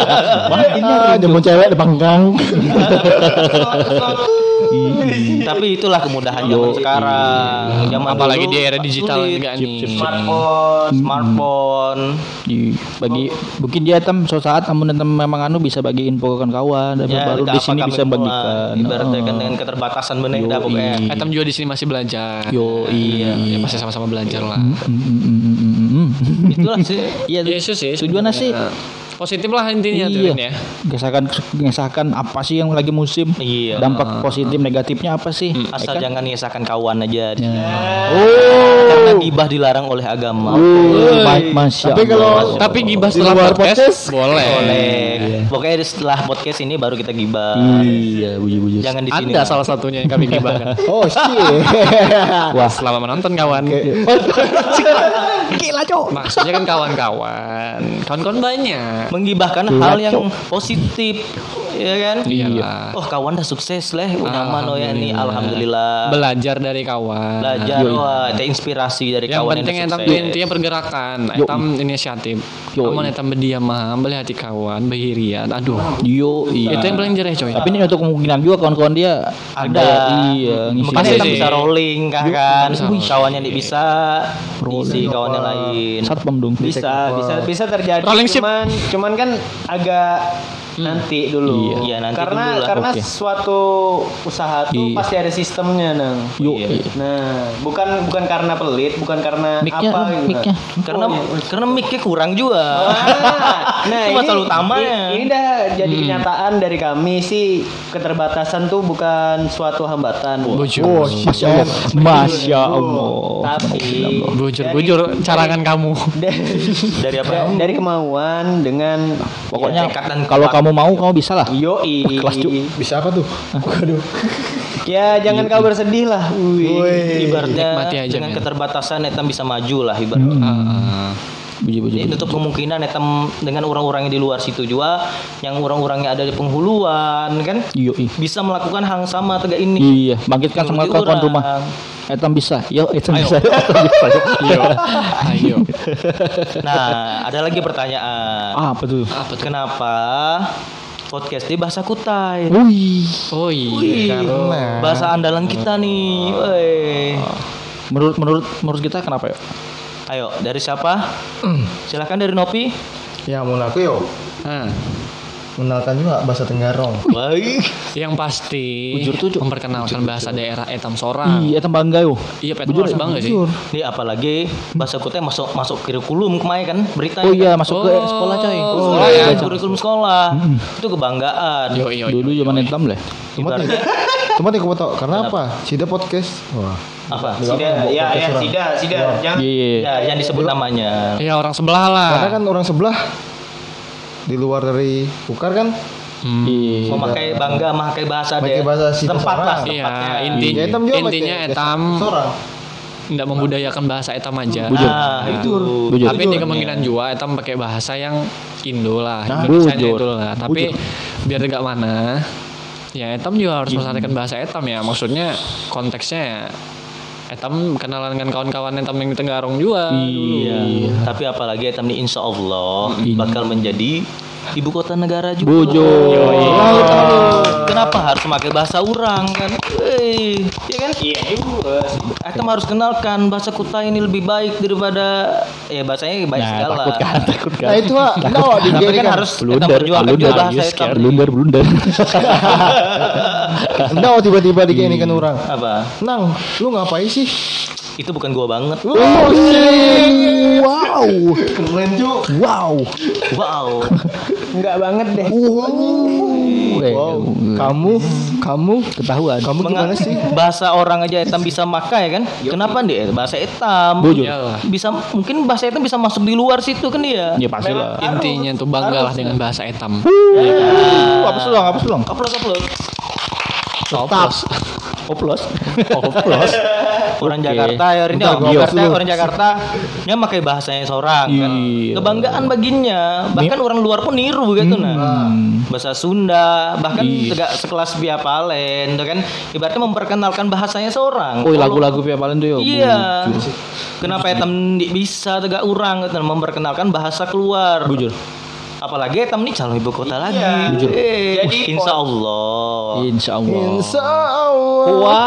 S5: Ah, jemput cewek di panggang.
S1: Tapi itulah kemudahan zaman sekarang. Zaman
S2: apalagi
S1: dulu
S2: di era digital
S1: sulit.
S2: juga nih.
S1: Smartphone, smartphone.
S4: Di, bagi mungkin dia etam suatu saat amun etam memang anu bisa bagi info ke kawan dan
S1: Ya,
S4: baru
S1: gak
S4: di
S1: apa
S4: sini
S1: kami
S4: bisa
S1: semua.
S4: bagikan.
S1: Ibaratnya kan
S4: Oh.
S1: dengan keterbatasan bener dah
S4: Yoi.
S1: pokoknya.
S2: Etam juga di sini masih belajar.
S4: Yo iya.
S2: Ya, masih sama-sama belajar lah.
S4: Mm, mm, mm, mm, mm, mm.
S1: Itulah sih.
S4: Iya,
S2: Ya itu sih.
S4: tujuannya sih
S2: Positif lah intinya tuh
S4: iya.
S2: Rin, ya.
S4: Gesahkan gesahkan apa sih yang lagi musim?
S1: Iya.
S4: Dampak positif negatifnya apa sih?
S1: Asal
S4: Ya kan?
S1: jangan ngesahkan kawan aja.
S4: Oh.
S1: Karena gibah dilarang oleh agama.
S4: Ma- Masya
S5: Tapi kalau
S4: Allah.
S2: Tapi gibah
S5: di
S2: setelah
S5: luar
S2: podcast,
S5: podcast,
S2: boleh.
S1: Boleh. Pokoknya setelah podcast ini baru kita gibah.
S4: Iya, bujur-bujur.
S1: Jangan di sini.
S2: Ada
S1: lah.
S2: salah satunya yang kami gibahkan.
S5: oh shit.
S4: Wah,
S2: Selamat menonton kawan.
S4: gila, Cok.
S2: Maksudnya kan kawan-kawan. Kawan-kawan banyak.
S1: Menggibahkan hal yang positif, ya kan?
S2: Iyalah.
S1: Oh kawan dah sukses leh, nyaman oh ya nih, alhamdulillah.
S2: Belajar dari kawan.
S1: Belajar, wah, itu inspirasi dari
S2: Yang
S1: kawan
S2: penting
S1: yang
S2: etam
S1: sukses.
S2: intinya pergerakan,
S4: Yo.
S2: etam inisiatif.
S4: Yo.
S2: Amun etam berdiam mah, beli hati kawan, berhirian. Aduh.
S4: Yo, iya.
S2: Itu yang paling jereh coy.
S4: Tapi ini untuk kemungkinan juga kawan-kawan dia
S1: Ada.
S4: iya ngisi.
S1: Makanya
S2: Pasti
S1: kita
S2: sih.
S1: bisa rolling kan, kan?
S2: bisa.
S1: Kawannya nih bisa, isi kawannya lain.
S4: Satpam dong.
S7: Bisa, bisa, bisa terjadi.
S2: Rolling ship.
S7: cuman, cuman kan agak nanti dulu.
S1: Iya, nanti
S7: karena
S1: dulu lah.
S7: karena
S4: Oke.
S7: suatu usaha tuh
S4: Iya.
S7: pasti ada sistemnya, Nang.
S4: Yo,
S1: Iya.
S7: Nah, bukan bukan karena pelit, bukan karena
S4: Mic-nya,
S7: apa gitu.
S4: mic-nya.
S1: Karena
S7: Oh, iya.
S1: karena mic-nya kurang juga.
S7: Ah, nah
S1: Itu
S7: ini,
S1: masalah utamanya.
S7: Ini, ini dah jadi kenyataan dari kami sih keterbatasan tuh bukan suatu hambatan.
S2: Bujur.
S5: Oh,
S4: Masya Allah. Masya Allah.
S7: Tapi
S2: Bujur,
S7: dari-
S2: bujur carakan kamu.
S7: dari,
S1: Dari apa?
S7: da- dari kemauan dengan
S4: Pokoknya
S1: tekad dan
S4: kalau
S1: kuat.
S4: kamu mau kamu bisa lah.
S7: yoi.
S4: Kelas Cuk.
S5: Bisa apa tuh? Waduh.
S7: Ya jangan kau bersedih lah. Wih.
S1: Ibaratnya
S2: Nikmati aja,
S1: dengan
S2: men.
S1: keterbatasan etam bisa maju lah ibaratnya.
S2: Heeh.
S4: Bujur bujur.
S1: Jadi untuk kemungkinan etam dengan orang-orang yang di luar situ juga, yang orang-orang yang ada di penghuluan kan
S4: Iya, iya.
S1: bisa melakukan hal yang sama tegak ini.
S4: Iya, bangkitkan
S1: Menurut
S4: semangat kawan
S1: orang.
S4: rumah. Etam bisa. Yo, etam bisa. Etam bisa.
S2: Ayo. Ayo.
S1: Nah, ada lagi pertanyaan.
S4: Ah, apa tuh?
S2: Apa tuh?
S1: Kenapa podcast di bahasa Kutai?
S4: Wih.
S2: Oh iya.
S1: Karena bahasa andalan kita nih. Woi.
S4: Menurut menurut menurut kita kenapa ya?
S1: Ayo, dari siapa? Silakan dari Nopi.
S5: Ya mau aku yo.
S2: Nah,
S5: Mengenalkan juga bahasa Tenggarong.
S1: Baik.
S2: yang pasti
S4: Bujur tuh, Cuk.
S2: memperkenalkan bahasa daerah Etam Sorang.
S4: Iya, etam bangga yo.
S2: Iya, Etam harus bangga sih.
S4: Bujur.
S1: Ini apalagi bahasa Kutai masuk masuk kurikulum kemarin kan beritanya.
S4: Oh iya, masuk ke
S2: Oh,
S4: sekolah coy.
S2: oh, sekolah ya.
S1: Iya, kurikulum sekolah. Itu kebanggaan.
S2: Yo yo.
S4: Dulu zaman etam lah.
S5: Cuma nih, cuma nih aku tahu karena apa? Sida podcast. Wah.
S1: Apa?
S7: Sida, ya ya Sida, Sida. Jangan
S4: Iya.
S1: Ya, yang disebut namanya.
S2: Ya orang sebelah lah.
S5: Karena kan orang sebelah di luar dari Ukar kan
S2: Hmm.
S4: Iya.
S1: Memakai bangga, memakai bahasa
S5: Pakai
S1: deh.
S5: bahasa Sida
S1: tempat lah,
S5: Sorang.
S2: Iya,
S1: tempatnya.
S2: intinya
S5: Ya, Etam juga
S2: intinya
S5: pakai
S2: Etam
S5: Sorang.
S2: tidak membudayakan bahasa Etam aja.
S4: Bujur.
S1: Nah, itu.
S4: Bujur.
S2: Tapi ini kemungkinan juga Etam pakai bahasa yang Indo lah,
S4: Nah,
S2: Indonesia
S4: bujur.
S2: itu lah. Tapi biar gak mana, ya Etam juga harus melestarikan bahasa Etam ya. Maksudnya konteksnya ya Etam kenalan dengan kawan-kawan Etam yang di Tenggarong juga.
S1: Iya. Tapi apalagi Etam ini insya Allah bakal menjadi ibu kota negara juga.
S4: Bujur.
S1: Tahu, tahu. Kenapa harus memakai bahasa orang kan? Hei, ya kan? Iya juga. Etam harus kenalkan bahasa Kutai ini lebih baik daripada ya bahasanya baik
S4: Nah,
S1: segala.
S4: takut kan, takut kan.
S5: Nah itu ah, no, di
S1: Tapi kan
S5: kan
S1: harus Etam
S4: Blunder,
S1: perjuangkan
S4: blunder,
S1: juga bahasa Etam.
S4: blunder, blunder.
S5: no tiba-tiba dikinikan orang.
S1: Apa?
S5: Nang, lu ngapain sih?
S1: Itu bukan gua banget.
S4: Wow. Wow.
S1: Wow.
S7: enggak banget deh.
S5: Wow, kamu, kamu,
S4: Ketahuan.
S5: kamu gimana sih?
S1: Bahasa orang aja Etam bisa makai kan? Kenapa dia bahasa Etam?
S4: Bujur.
S2: Iyalah.
S1: Bisa mungkin bahasa Etam bisa masuk di luar situ kan dia.
S4: Ya pasti lah.
S2: Intinya tuh banggalah dengan bahasa Etam.
S4: Apa sih apa sih
S1: Upload upload.
S2: Oplos.
S4: Oplos.
S2: Oplos.
S1: Orang
S4: Oke.
S1: Jakarta ya ini
S4: Bentar,
S1: orang
S4: gua
S1: Jakarta
S4: dulu.
S1: orang Jakarta dia pakai bahasanya seorang kan.
S4: Iya.
S1: Kebanggaan baginya. Bahkan orang luar pun niru gitu nah. Bahasa Sunda bahkan tegak sekelas Via Valen tuh kan ibaratnya memperkenalkan bahasanya seorang.
S4: Oh, lagu-lagu Via Valen tuh yo.
S1: Iya. Kenapa Etam di- bisa tegak orang gitu memperkenalkan bahasa keluar.
S4: Bujur.
S1: Apalagi Etam nih calon ibu kota lagi.
S7: Bujur.
S1: Eh,
S7: Jadi,
S1: insya Allah.
S4: Insya Allah.
S5: Insya Allah.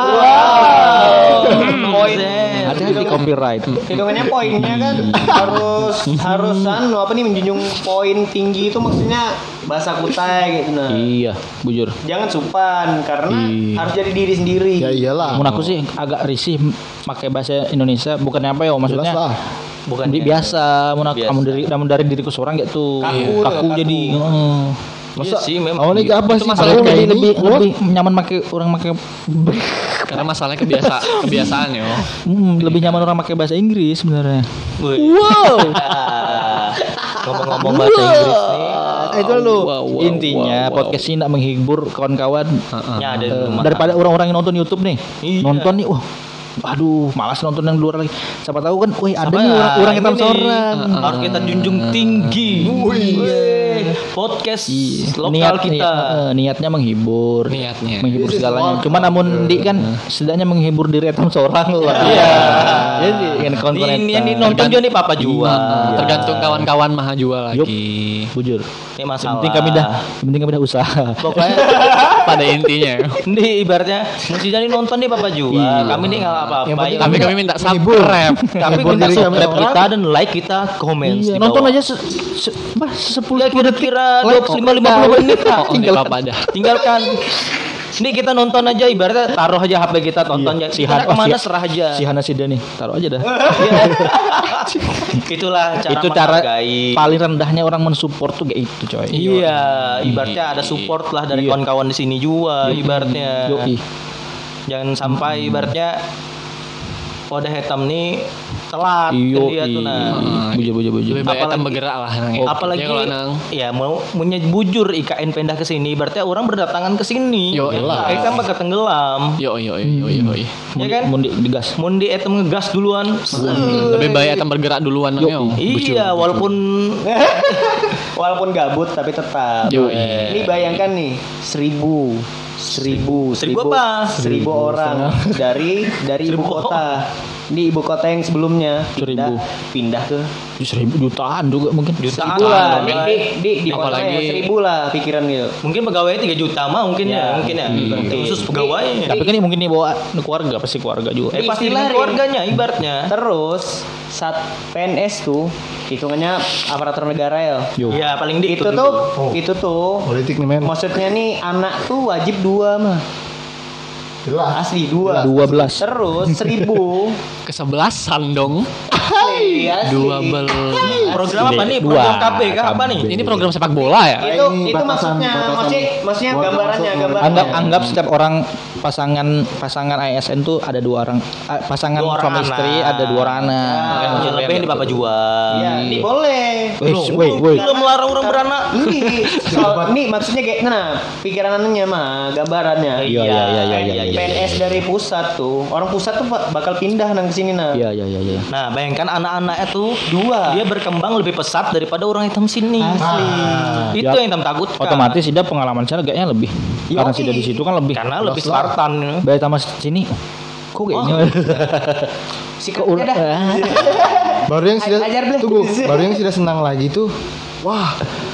S1: Wow. Poin.
S4: Hati-hati copyright.
S7: Hitungannya poinnya kan harus harus anu apa nih menjunjung poin tinggi itu maksudnya bahasa Kutai gitu nah.
S4: Iya, bujur.
S7: Jangan supan karena
S4: Iya.
S7: harus jadi diri sendiri.
S5: Ya iyalah.
S4: Mun aku sih agak risih pakai bahasa Indonesia bukannya apa ya maksudnya
S5: Jelas lah.
S1: Bukan
S4: di, biasa mun aku
S1: Biasa.
S4: mun dari namun dari diriku seorang gitu
S7: Kaku,
S4: kaku
S7: kaku.
S4: jadi heeh.
S1: Masa sih memang.
S5: Awalnya kayak apa
S2: Itu
S5: sih?
S2: masalah
S5: Kalau
S4: Jadi
S5: ini,
S4: lebih
S5: what?
S4: lebih nyaman pakai orang pakai
S2: Karena masalahnya kebiasa kebiasaan yo.
S4: hmm, lebih nyaman orang pakai bahasa Inggris sebenarnya.
S1: Wow. Ngomong-ngomong bahasa Inggris nih.
S5: Eh, itu lu.
S2: Wow, wow,
S4: Intinya
S2: wow, wow.
S4: podcast ini nak menghibur kawan-kawan
S1: Ya ada di
S4: Eh,
S1: rumah.
S4: daripada orang-orang yang nonton YouTube nih.
S1: Iya.
S4: Nonton nih, wah aduh, malas nonton yang di luar lagi. Siapa tahu kan, wih ada
S1: Siapa
S4: nih
S1: ya?
S4: orang, orang yang
S1: Ini
S4: tahu
S1: nih.
S4: seorang.
S1: Harus kita junjung tinggi. Wih. Podcast lokal
S4: Niat,
S1: kita.
S4: niat- eh, niatnya menghibur,
S2: Niatnya.
S4: menghibur segalanya. Cuma namun di kan setidaknya menghibur diri etam seorang lah.
S1: Iya.
S4: Jadi kan kawan-kawan
S1: Ini yang
S4: etam.
S1: nonton juga nih Papa Jua.
S2: Tergantung kawan-kawan mah jual
S4: Yup.
S2: lagi.
S4: Bujur.
S1: Ini
S4: Yang
S1: masalah.
S4: penting kami dah, yang penting kami dah usaha.
S1: Pokoknya
S2: Pada intinya.
S1: ini ibaratnya mesti jadi nonton nih Papa Jua. Kami nih nggak apa-apa.
S5: Yang penting
S2: Tapi kami minta subscribe.
S1: Kami
S5: Hibur
S1: minta
S5: diri kami
S1: subscribe
S5: orang.
S1: kita dan like kita, komen
S4: Iya,
S1: di
S4: nonton
S1: bawah.
S4: aja se, se, bah, sepuluh
S1: Ya kira-kira dua puluh lima lima puluh menit lah.
S2: Oh, enggak apa-apa dah.
S1: Tinggalkan Ini kita nonton aja ibaratnya taruh aja H P kita tonton aja.
S4: Si
S1: Kita
S4: Han- oh,
S1: kemana
S4: si-
S1: serah aja.
S4: Si Hana Sida nih, taruh aja dah.
S1: Itulah cara
S4: Itu cara
S1: menghargai.
S4: paling rendahnya orang mensupport tuh kayak itu, coy.
S1: Iya, ibaratnya ada support lah dari
S4: Iya.
S1: kawan-kawan di sini juga ibaratnya.
S4: Yoi.
S1: Jangan sampai ibaratnya wadah hitam nih telat
S4: Iyo,
S1: kan dia tuh nah.
S4: bujur bujur bujur.
S2: Lebih baik
S1: Apalagi-
S2: etam bergerak lah nang.
S1: Apalagi
S2: ya, kalau nang.
S1: ya mau punya bujur I K N pindah ke sini berarti orang berdatangan ke sini.
S2: Yo, jelas.
S1: Kita bakal tenggelam.
S2: Yo yo yo yo yo.
S1: Ya kan?
S4: Mundi digas.
S1: Mundi etam ngegas duluan.
S2: Lebih baik etam bergerak duluan nang yo.
S1: Iya, walaupun
S7: Walaupun gabut tapi tetap.
S2: Yo,
S7: Ini bayangkan nih seribu seribu
S1: Seribu apa?
S7: seribu orang dari dari ibu kota. Di ibu kota yang sebelumnya pindah,
S4: Seribu.
S7: pindah ke
S4: Seribu jutaan juga mungkin.
S1: Jutaan.
S7: seribu lah. Di,
S1: lah.
S7: di, di, di kota
S2: Apalagi-
S7: yang seribu lah pikiran gitu.
S1: mungkin pegawainya tiga juta mah mungkin ya,
S7: Ya.
S1: mungkin ya.
S7: Hmm.
S1: Khusus pegawainya.
S4: Tapi kan ini mungkin nih bawa keluarga, pasti keluarga juga.
S1: Eh pasti dengan
S7: Istilah,
S1: keluarganya ibaratnya.
S7: Terus saat P N S tuh hitungannya aparatur negara ya.
S4: Yo.
S1: Iya, paling di
S7: Itu tuh itu tuh
S5: Politik nih men.
S7: maksudnya nih anak tuh wajib dua mah.
S5: Jelas.
S7: Asli dua.
S4: Dua belas.
S7: Terus seribu.
S2: Kesebelasan dong.
S7: Asli, asli.
S2: Dua bel.
S1: program apa nih?
S4: Dua.
S1: Program K B kah apa nih?
S2: Ini program sepak bola ya?
S7: Itu
S5: Ini
S7: itu
S5: batasan-
S7: maksudnya
S5: batasan
S7: maksudnya maksudnya
S5: buat
S7: gambarannya
S5: masuk,
S7: gambarannya.
S4: Anggap anggap setiap orang pasangan pasangan A S N tuh ada dua orang ah, pasangan
S1: Dua orang
S4: suami istri
S1: anak.
S4: ada dua orang anak.
S1: Yang
S4: Kan,
S1: lebih di Bapak jual.
S7: Iya, ini boleh.
S4: Wih,
S1: Loh,
S4: wih, wih.
S1: belum melarang orang beranak.
S7: Ini soal ini maksudnya kayak nah, pikiran anunya mah gambarannya.
S4: Iya, iya, iya, iya, iya, iya.
S7: P N S dari pusat tuh, orang pusat tuh ba- bakal pindah nang ke sini nah.
S4: Iya iya iya iya.
S1: Nah, bayangkan anak-anaknya tuh
S7: Dua.
S1: dia berkembang lebih pesat daripada orang hitam sini.
S7: Asli.
S1: Itu
S4: Ya,
S1: yang hitam takutkan.
S4: Otomatis Sida pengalaman saya kayaknya lebih. Karena
S7: Yoi.
S4: Sida di situ kan lebih.
S1: Karena lebih Spartan.
S4: Bayar sama sini. Kok kayaknya
S7: Sikapnya dah.
S5: Baru yang sudah
S7: Ajar, Bleh.
S5: tunggu, baru yang sudah senang lagi tuh. Wah.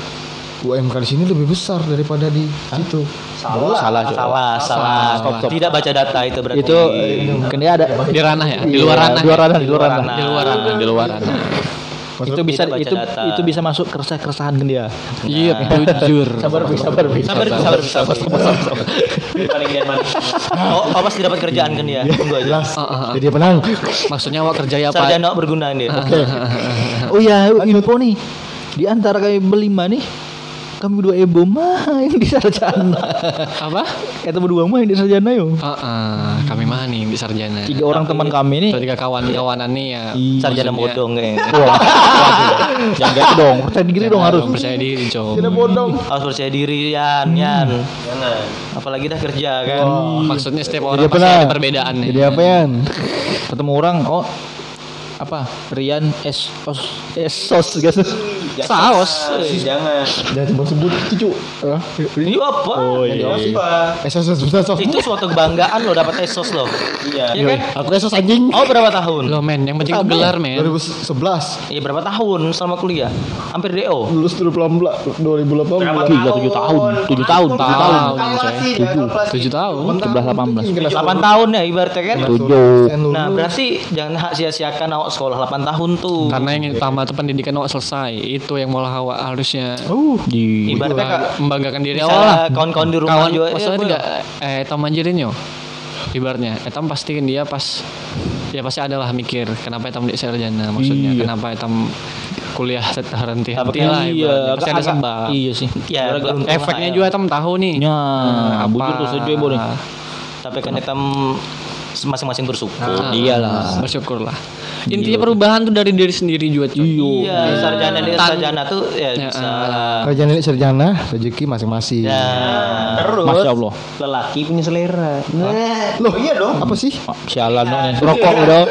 S5: U M K di sini lebih besar daripada di situ.
S4: salah, salah, Cok.
S1: Salah, salah.
S4: Stop, stop.
S1: Tidak baca data itu berarti.
S4: Itu kan dia ada
S2: Di ranah ya? Di luar ranah.
S4: Di luar ranah, di luar ranah.
S2: Di luar ranah, di luar ranah.
S4: Itu bisa
S1: Tidak baca
S4: itu
S1: data.
S4: itu bisa masuk keresah-keresahan kan dia.
S2: Iya, jujur.
S4: Sabar, Bi, sabar, Bi.
S1: Sabar, sabar, sabar, sabar.
S7: Paling dia mana?
S1: Oh, oh, pasti dapat kerjaan kan dia. Tunggu aja.
S2: Ah, ah, ah.
S5: Jadi dia menang.
S2: Maksudnya awak kerja ya, Pak?
S1: Sarjana berguna dia.
S4: Oh iya, info nih. Di antara kami berlima nih, kami berdua Ebo mah yang di sarjana.
S2: Apa?
S4: Kita berdua mah yang di sarjana yo.
S2: Ah, ah, kami mah nih di sarjana.
S4: Tiga orang teman kami nih.
S2: Tiga kawan-kawanan nih ya.
S1: Sarjana
S2: maksudnya-
S1: bodong kayaknya.
S4: Wah, jangan gitu dong. Percaya diri dong harus.
S2: Percaya diri, Cok.
S5: Tidak bodong.
S1: Harus percaya diri Yan, Yan.
S7: Jangan.
S1: Apalagi dah kerja kan.
S2: Maksudnya setiap
S5: Jadi
S2: orang
S5: apa
S2: pasti
S5: nah?
S2: ada perbedaan nih.
S5: Jadi apa yan?
S4: Ketemu orang, oh apa? Rian es os esos gitu.
S2: Saus.
S7: Jangan.
S5: Jangan sebut-sebut cucu.
S1: Ini apa?
S4: Oh iya.
S5: Eh sos sos sos sos.
S1: Itu suatu kebanggaan lo dapat esos lo.
S7: Iya.
S1: Iya kan?
S5: Aku esos anjing.
S1: Oh, berapa tahun?
S2: Lo men, yang penting itu gelar men.
S5: dua ribu sebelas
S1: Iya, berapa tahun selama kuliah? Hampir D O.
S5: lulus dua ribu delapan belas dua ribu delapan belas.
S4: Gila, tujuh tahun. Tujuh tahun, tujuh tahun.
S7: Kalkulasi, jangan kalkulasi.
S2: Tujuh tahun.
S4: sebelas delapan belas.
S1: delapan tahun ya ibaratnya kan.
S4: Tujuh.
S1: Nah, berarti jangan hak sia-siakan awak sekolah delapan tahun tuh.
S2: Karena yang utama itu pendidikan awak selesai. Itu yang mau awak harusnya.
S4: Uh, di
S1: Ibaratnya kak,
S2: Membanggakan diri awak lah.
S1: misalnya kawan-kawan di rumah
S2: Kawan,
S1: juga.
S2: maksudnya
S1: eh,
S2: tidak eh Etam manjirin yo. Ibaratnya Etam pastiin dia pas ya pasti adalah mikir kenapa Etam di sarjana maksudnya
S4: Iya.
S2: kenapa Etam kuliah terhenti henti
S4: Iya,
S2: lah ibaratnya. pasti ada
S4: agak-
S2: sebab.
S4: Iya sih.
S1: Ya, beruntung lah
S2: Efeknya
S1: ya.
S2: juga Etam tahu nih.
S4: Ya,
S2: apa.
S4: bujur tuh setuju boleh.
S1: Tapi kan hitam masing-masing bersyukur.
S2: Ah,
S4: Iyalah.
S2: bersyukurlah. Intinya perubahan tuh dari diri sendiri juga cuy.
S1: Iya, sarjana di
S2: Tan-
S1: sarjana tuh ya
S2: Ya,
S1: bisa.
S5: Kerja milik sarjana, rezeki masing-masing.
S1: Ya.
S7: Terus
S4: Masya Allah.
S7: lelaki punya selera. Nah,
S5: Loh, iya dong. Apa sih?
S4: Oh, sialan dong nih. Rokok udah.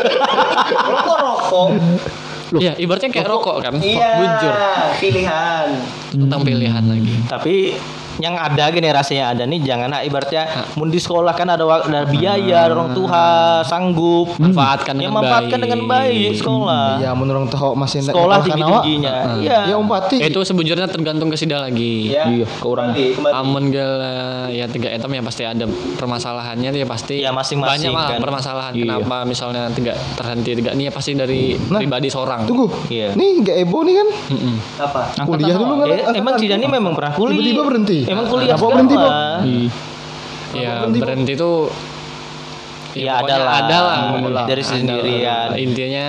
S7: rokok rokok.
S2: Iya, ibaratnya kayak rokok kan.
S7: Iya.
S2: Bujur.
S7: Pilihan.
S2: Tentang pilihan lagi.
S1: Tapi yang ada generasinya ada nih jangan ah, ibaratnya mun di sekolah kan ada, wa- ada biaya, ada orang tua sanggup.
S2: Manfaatkan
S1: Ya,
S2: dengan
S1: manfaatkan
S2: baik.
S1: dengan baik sekolah.
S5: Ya menurut tahu masih hendak
S1: Sekolah
S5: nyekolahkan awak.
S1: tinggi-tingginya. Iya.
S5: Ya umpati.
S2: Itu sebujurnya tergantung ke sida lagi.
S7: Ya.
S4: Iya, ke orang.
S7: Kembali, kembali.
S2: Amun gel ya tiga etam ya pasti ada permasalahannya ya pasti
S1: Ya, masing-masing
S2: banyak lah
S1: kan.
S2: permasalahan
S4: Iya.
S2: kenapa misalnya tiga terhenti tiga ini ya pasti dari
S5: Nah,
S2: pribadi seorang.
S5: Tunggu.
S1: Iya.
S5: Nih enggak Ebo nih kan.
S2: Mm-mm.
S7: Apa?
S5: Kuliah dulu kan.
S1: Eh, emang Cidani memang pernah kuliah.
S5: Tiba-tiba berhenti.
S1: Emang kuliah
S5: Kenapa berhenti,
S1: sekarang
S5: Bang?
S1: lah.
S4: Iya.
S2: Ya berhenti tuh
S1: Ya,
S2: pokoknya
S1: adalah.
S2: ada lah
S1: Dari
S2: Ada
S1: sendirian.
S2: lah. Intinya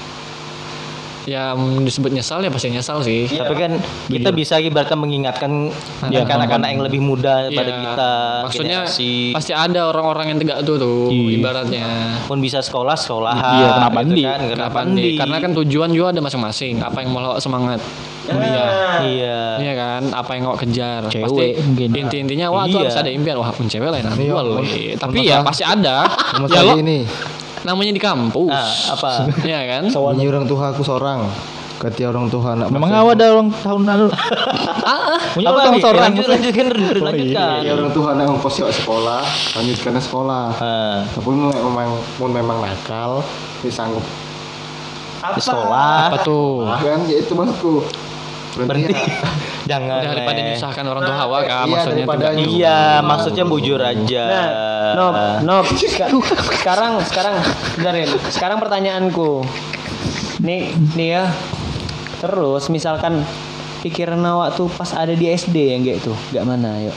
S2: ya mm, disebut nyesal ya pasti nyesal sih.
S1: Tapi kan kita bisa ibaratnya mengingatkan
S2: Iya,
S1: anak-anak yang lebih muda daripada
S2: Iya.
S1: kita.
S2: Maksudnya
S1: generasi.
S2: pasti ada orang-orang yang tegak tuh tuh
S4: Iya.
S2: ibaratnya.
S1: pun bisa sekolah sekolah.
S4: Iya, kenapa ndi?
S1: kan? Kenapa
S2: Kenapa
S1: ndi?
S2: nih? Karena kan tujuan juga ada masing-masing. Apa yang mau semangat kuliah.
S1: Iya.
S2: Iya kan, apa yang awak kejar?
S4: Cewek
S2: pasti
S4: mungkin.
S2: inti-intinya wah tuh
S1: Iya.
S2: harus ada impian. Wah, pun cewek lain
S5: Iya,
S2: aku
S5: mun-
S2: Tapi
S5: mun
S2: ya
S5: masalah-
S2: pasti ada.
S5: Sama
S2: Ya
S5: saya
S2: lo
S5: ini,
S2: namanya di kampus.
S1: Nah, apa?
S2: Iya kan?
S5: bunyi orang tua aku seorang. Ketika orang tua anak
S4: Memang
S5: masa-
S4: awal ada orang tahun lalu. Punya
S1: Apa
S4: orang
S1: nih?
S4: seorang.
S1: Lanjut lanjutkan lanjutkan.
S5: Ya orang tua anak yang posisi sekolah, lanjutkan sekolah.
S1: Ah,
S5: Tapi memang mun memang nakal, bisa sanggup
S1: di sekolah
S2: Apa tuh?
S5: ah, kan ya itu maksudku.
S1: berhenti.
S5: ya.
S1: Jangan.
S2: Daripada
S1: Leh.
S2: nyusahkan orang tua hawa kan
S5: Iya,
S2: maksudnya tuh
S5: daripada
S2: nggak gitu.
S1: Iya, maksudnya bujur aja.
S7: Nah, Nop, Nop, seka- sekarang, sekarang, bentar ya. Sekarang pertanyaanku, nih, nih ya. Terus, misalkan pikiran awak tuh pas ada di S D yang kayak itu, gak mana, yuk.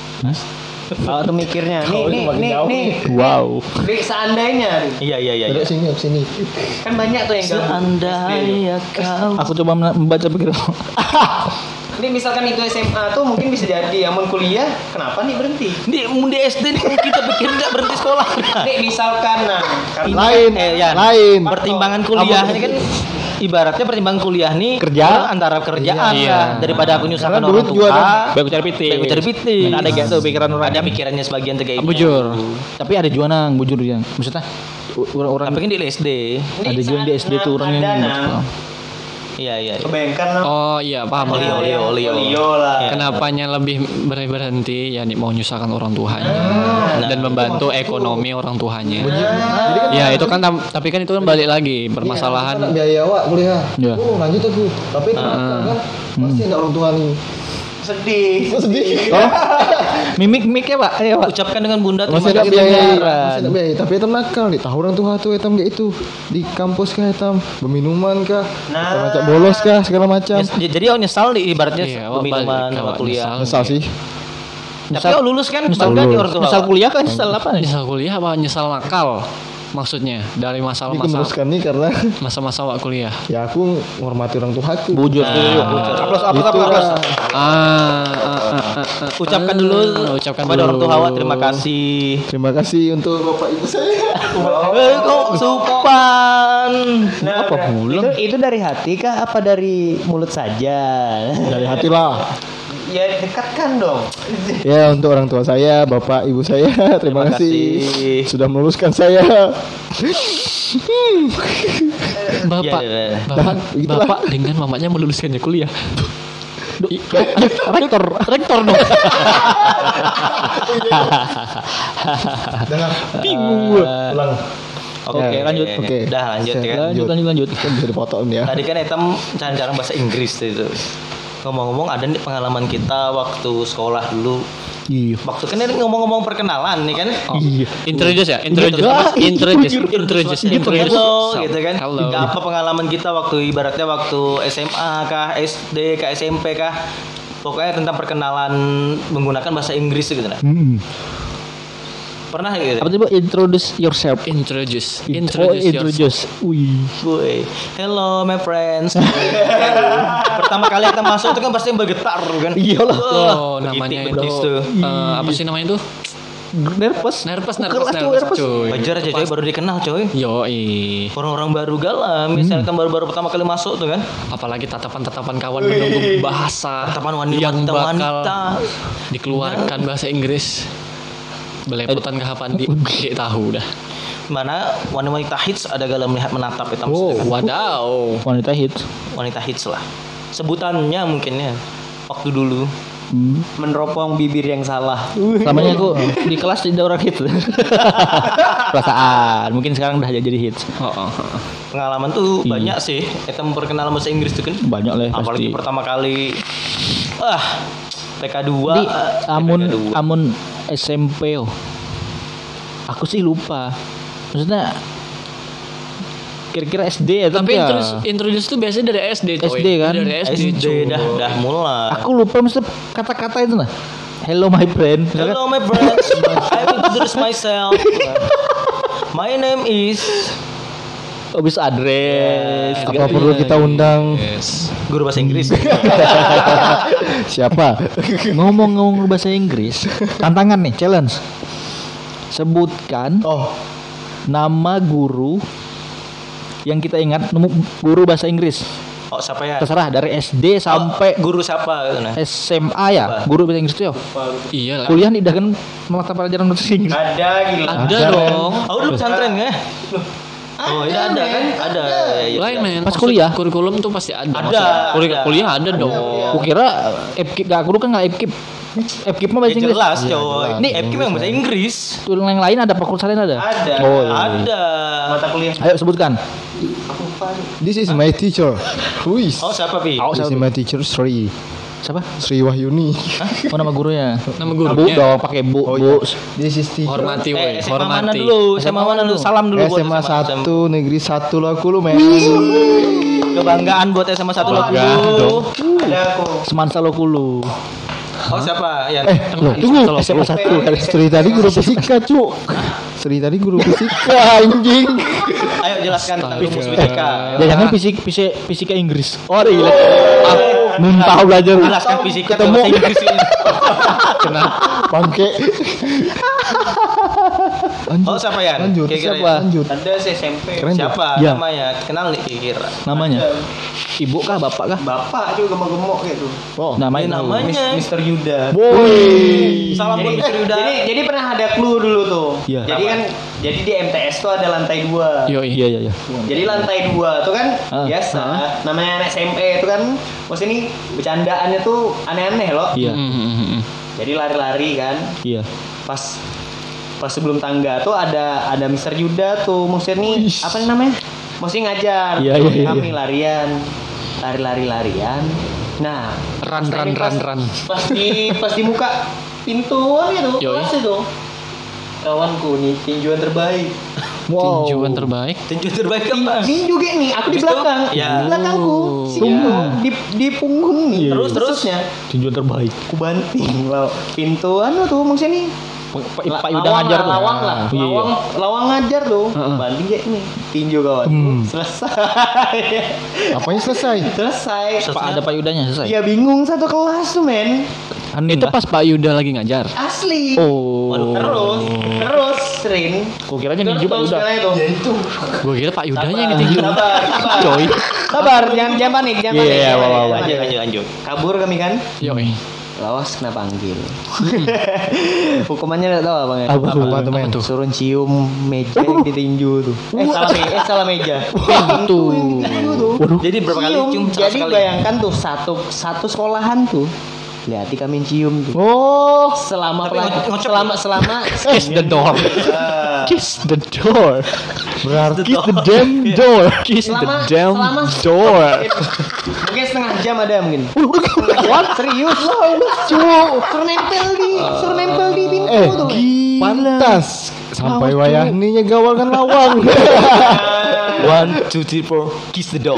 S7: Awak tuh mikirnya, nih, nih, nih, nih,
S4: Wow.
S7: nih, seandainya, nih.
S1: Iya iya iya.
S5: Duduk
S1: iya.
S5: sini, duduk sini.
S7: Kan banyak tuh yang gabung S D.
S1: Seandainya kau.
S4: Aku coba men- membaca pikiran.
S7: Ini misalkan itu S M A tuh mungkin bisa jadi, amun kuliah, kenapa nih berhenti?
S1: Di, di S D nih kita pikir nggak berhenti sekolah.
S7: Nih misalkan, nah, karena
S5: Lain,
S1: Eh, Yan,
S5: lain.
S1: pertimbangan kuliah ini kan ibaratnya pertimbangan kuliah nih
S4: Kerja.
S1: antara kerjaan
S2: Iya.
S1: kan. Daripada aku nyusahkan
S5: Karena
S1: orang
S5: duit
S1: tua.
S5: juga kan.
S4: Baik cari piti.
S1: Baik cari piti.
S4: Ada gak tuh pikiran orang?
S1: Ada pikirannya sebagian tuh kayak
S2: Bujur.
S4: Tapi ada juga nang bujur yang maksudnya u- orang-orang
S1: Tapi kan di S D.
S4: ada juga di S D tuh orang yang
S7: ada,
S4: nggak
S7: nah.
S4: sekolah.
S1: Iya iya. iya.
S7: kebayangkan lah.
S2: Oh iya paham.
S1: Olio, olio, olio.
S7: Olio lah.
S1: Iya.
S2: Kenapanya lebih ber- berhenti ya nih mau nyusahkan orang tuanya dan membantu ekonomi orang tuanya. Ya itu kan tam- tapi kan itu kan balik lagi
S5: Anak
S2: permasalahan.
S5: biaya awak kuliah.
S4: Iya.
S5: Oh, lanjut aku. Tapi nakal kan pasti ada orang tua nih.
S7: Sedih.
S5: Sedih.
S4: Mimik mimiknya Pak. Ayo Pak.
S1: Ucapkan dengan bunda
S5: Masih
S1: terima
S5: ada
S1: kasih
S5: biaya,
S1: pangeran.
S5: masih ada biaya. Tapi etam nakal nih. Tahu orang tua tuh etam kayak itu di kampus kah etam berminuman kah,
S7: Nah.
S5: macam bolos kah segala macam.
S1: Nyes- Jadi oh nyesal nih ibaratnya
S2: Iya, awak
S1: minuman
S2: balik,
S1: sama
S2: awak
S1: kuliah.
S2: nyesal.
S5: Nyesal sih.
S1: Tapi oh lulus kan
S4: Nyesal
S1: bangga nih
S4: lulus.
S1: orang tua.
S4: Nyesal kuliah kan nyesal apa nih?
S2: Nyesal kuliah apa nyesal nakal? Maksudnya dari
S5: Ini
S2: masalah-masalah
S5: meneruskan nih karena
S2: masa-masa awak kuliah.
S5: ya aku menghormati orang tuaku.
S4: Bujur tuh. yuk. Aplos aplos aplos. aplos.
S2: Ah, ah, ah, ah, ah.
S1: Ucapkan dulu
S2: Ah, ucapkan
S1: kepada orang tua
S2: dulu.
S1: awak terima kasih.
S5: Terima kasih untuk bapak ibu saya.
S1: Eh kok supan.
S7: Nah,
S4: Apa
S7: nah,
S4: bulan?
S7: itu, itu dari hati kah apa dari mulut saja?
S5: Dari hati lah.
S7: Ya dekatkan dong.
S5: Ya untuk orang tua saya, bapak ibu saya, terima,
S1: Terima
S5: kasih.
S1: kasih.
S5: Sudah meluluskan saya.
S2: Bapak,
S1: Iya, iya.
S2: bapak,
S5: Itulah.
S2: bapak dengan mamanya meluluskannya kuliah. I-
S4: Rektor, rektor dong.
S5: Bingung gue. Ulang.
S1: Oke,
S5: Ya,
S1: lanjut.
S5: Oke.
S1: Dah lanjut ya kan.
S4: Lanjut lanjut lanjut.
S5: Kan bisa dipotong ya.
S1: Tadi kan Etam jarang-jarang bahasa Inggris tuh itu. Ngomong-ngomong ada nih pengalaman kita waktu sekolah dulu.
S4: Iya.
S1: Waktu kan ini ngomong-ngomong perkenalan nih kan.
S4: Iya.
S2: Introduce ya, introduce, introduce, introduce, introduce.
S1: Halo gitu kan.
S2: Halo.
S1: Apa pengalaman kita waktu ibaratnya waktu S M A kah, S D kah, S M P kah? Pokoknya tentang perkenalan menggunakan bahasa Inggris gitu nah.
S4: Hmm.
S1: Pernah gitu?
S4: Apa tuh introduce yourself?
S2: Introduce,
S4: Oh,
S2: introduce, yourself.
S4: introduce. Wih.
S1: Gue, hello my friends. Pertama kali kita masuk itu kan pasti bergetar kan.
S4: Iyalah.
S2: Oh, namanya itu
S1: betis tuh.
S2: eh, apa sih namanya itu?
S4: Nervous.
S2: Nervous,
S4: Kelas
S2: nervous,
S4: tuh,
S2: nervous,
S4: nervous.
S2: cuy.
S1: Wajar aja coy baru dikenal coy.
S2: Yoi.
S1: Orang-orang baru galah, misalnya kan baru-baru pertama kali masuk tuh kan.
S2: Apalagi tatapan-tatapan kawan menunggu bahasa
S1: Tatapan wanita,
S2: yang bakal
S1: wanita.
S2: dikeluarkan bahasa Inggris. Belepotan kehapan di di tahu dah.
S1: Mana wanita hits ada galah melihat menatap hitam
S2: Oh,
S1: sedang.
S2: wadaw.
S4: Wanita hits.
S1: Wanita hits lah. Sebutannya mungkin ya. Waktu dulu.
S4: Hmm.
S7: Meneropong bibir yang salah.
S4: Namanya aku di kelas tidak orang hits. Perasaan. Mungkin sekarang udah jadi hits.
S2: Oh, oh, oh.
S1: Pengalaman tuh
S4: Iya.
S1: banyak sih. Kita memperkenalkan bahasa Inggris tuh kan.
S4: Banyak lah
S1: Apalagi
S4: pasti.
S1: pertama kali. Ah, P K dua.
S4: Di amun
S1: P K dua.
S4: amun S M P oh. Aku sih lupa. Maksudnya kira-kira S D ya
S2: Tapi
S4: ya.
S2: introduce, introduce tuh biasanya dari S D, coy.
S4: S D kan?
S2: Dari S D,
S1: S D
S2: cuy.
S1: dah dah mulai.
S4: Aku lupa maksudnya kata-kata itu nah. hello my friend. Misalkan,
S1: Hello my friends, I will introduce myself. My name is
S4: oh, bisa address.
S5: Apa perlu kita undang
S2: Yes.
S1: guru bahasa Inggris.
S5: siapa?
S4: Ngomong-ngomong bahasa Inggris, tantangan nih, challenge. Sebutkan
S5: Oh,
S4: nama guru yang kita ingat, nemu guru bahasa Inggris.
S1: Oh siapa ya?
S4: Terserah dari S D sampai
S1: Oh, guru siapa? Nah.
S4: S M A ya, guru bahasa Inggris itu ya.
S2: Iya lah.
S4: Kuliah nih dah kan mata pelajaran bahasa Inggris.
S7: Ada gila.
S2: Ada dong.
S1: Oh dulu pesantren ya? Oh iya ada kan? Ada. Ya, ya,
S2: Lain
S1: ya.
S2: men.
S4: Pas
S2: Maksud
S4: kuliah?
S2: kurikulum tuh pasti ada.
S1: Ada,
S2: Maksud- kuri-
S1: ada.
S2: Kuliah ada dong.
S4: Kukira Epkip, gak guru kan nggak Epkip. Epkip mah bahasa
S1: Ya,
S4: Inggris.
S1: jelas coy.
S4: Ini
S1: Ini F K yang bahasa Inggris.
S4: Tuh yang lain ada, fakultas lain ada.
S7: Ada.
S4: Oh iya.
S1: Ada.
S7: Mata kuliah.
S4: Ayo sebutkan.
S5: this is my teacher. Who is?
S1: Oh siapa Pi?
S4: Oh,
S5: This is my teacher Sri.
S4: Siapa?
S5: Sri Wahyuni.
S4: Oh nama gurunya.
S2: Nama
S4: Bu
S2: gurunya.
S4: dong, pakai bu,
S5: Oh,
S4: bu.
S5: iya. This is teacher.
S2: Hormati
S1: Eh,
S2: woi,
S1: S M A mana
S2: hormati.
S1: dulu? S M A mana dulu? Salam dulu buat
S5: S M A satu negeri satu lah aku lu men.
S1: Kebanggaan buat S M A satu lagu.
S7: Ada aku.
S4: Semansa Lokulu.
S1: Oh siapa? Ya.
S5: Eh, loh, tunggu.
S4: S M A satu.
S5: Sri tadi guru fisika, Cuk. Sri tadi guru fisika, anjing.
S1: Ayo jelaskan tentang rumus fisika.
S4: Ya jangan fisik fisik fisika Inggris. Oh iya. Muntah belajar.
S1: Jelaskan fisika
S4: Ketemu.
S1: bahasa Inggris ini.
S5: Bangke.
S1: Oh siapa ya?
S5: Lanjut.
S1: Kira-kira
S5: Siapa?
S1: ya?
S5: Lanjut.
S7: Ada S M P.
S5: Keren tuh.
S1: Siapa
S4: Ya.
S1: namanya? Kenal nih kira-kira.
S4: Namanya. Ibu kah, bapak kah?
S7: Bapak juga gemuk-gemuk gitu.
S5: Oh.
S4: Namanya.
S1: Namanya.
S7: Mister Yuda.
S5: Woi.
S1: Salam buat Mister Yuda.
S7: Jadi jadi pernah ada clue dulu tuh.
S4: Iya.
S7: Jadi kan jadi di M T S tuh ada lantai dua.
S2: Yo
S4: Iya iya iya.
S7: Jadi lantai dua tuh kan
S4: Ah,
S7: biasa. Namanya anak S M P itu kan maksud ini bercandaannya tuh aneh-aneh loh.
S4: Iya.
S7: Jadi lari-lari kan.
S4: Iya.
S7: Pas pas sebelum tangga tuh ada ada Mister Yuda tuh maksudnya nih apa nih namanya? Maksudnya ngajar.
S4: Iya, iya, iya.
S7: Kami larian. Lari-lari larian. Nah,
S2: Run,
S7: pas
S2: run,
S7: tadi pas,
S2: run, run.
S7: Pas di pas di muka pintuan itu,
S2: Yoi.
S7: kelas itu. Kawanku nih tinjuan terbaik.
S5: Wow.
S2: Tinjuan terbaik.
S1: Tinju terbaik apa?
S7: Tinju gak nih, aku di
S1: Habis itu,
S7: belakang.
S1: ya.
S7: Di belakangku. Sini
S4: Punggung.
S7: di di punggung nih.
S1: Terus, terus?
S7: Terusnya
S4: Tinjuan terbaik.
S7: aku banting. Law- Pintuan tuh maksudnya nih.
S4: Pak
S7: La-
S4: Pak Yuda
S7: lawang
S4: ngajar
S7: lah,
S4: tuh.
S7: lawang lah,
S4: Iya, iya.
S7: lawang, lawang ngajar tuh. Banting kayak ini, tinju kawan. Selesai.
S5: Apanya selesai?
S7: Selesai.
S4: Pak ada Pak Yudanya selesai.
S7: Iya bingung satu kelas tuh men.
S4: Hening
S2: Itu
S4: lah.
S2: pas Pak Yuda lagi ngajar.
S7: Asli.
S4: Oh.
S7: Terus, terus Rin.
S4: Kukiranya
S7: Terus
S4: ninju Pak
S7: terus
S4: Yuda.
S7: sekali itu.
S2: Gue kira Pak Yudanya yang ditinju.
S7: Sabar, sabar.
S2: Coy.
S7: Sabar, jangan jangan panik, jangan
S4: Iya,
S7: panik.
S4: iya,
S7: jangan
S4: bawa,
S7: panik,
S4: bawa.
S7: jangan
S1: Lanjut
S7: panik.
S1: lanjut lanjut.
S7: Kabur kami kan.
S2: Yoi.
S7: Lawas kena panggil. Hukumannya enggak tahu apa ya?
S4: Apa tuh?
S5: Apa tuh men?
S7: Suruh cium meja yang ditinju tuh. Eh salah meja, eh salah meja. Pintu yang ditinju tuh.
S1: Jadi berapa kali cium? Salah
S7: Jadi
S1: sekali.
S7: bayangkan tuh satu satu sekolahan tuh. Lihat kami cium tuh.
S5: Oh.
S7: Selama
S1: Tapi
S7: pelaj-
S1: ngocok
S7: selama selama
S4: Kiss the door. Kiss the door.
S5: Berarti
S4: Kiss the damn door. Kiss the
S7: selama
S4: damn
S7: selama
S4: door.
S7: mungkin setengah jam ada mungkin. What? Serius? Cuk, suruh nempel di, suruh nempel di pintu
S5: Eh,
S7: tuh.
S5: pantas. Sampai wayahninya gawal kan lawang.
S1: One, two, three, four. Kiss the door.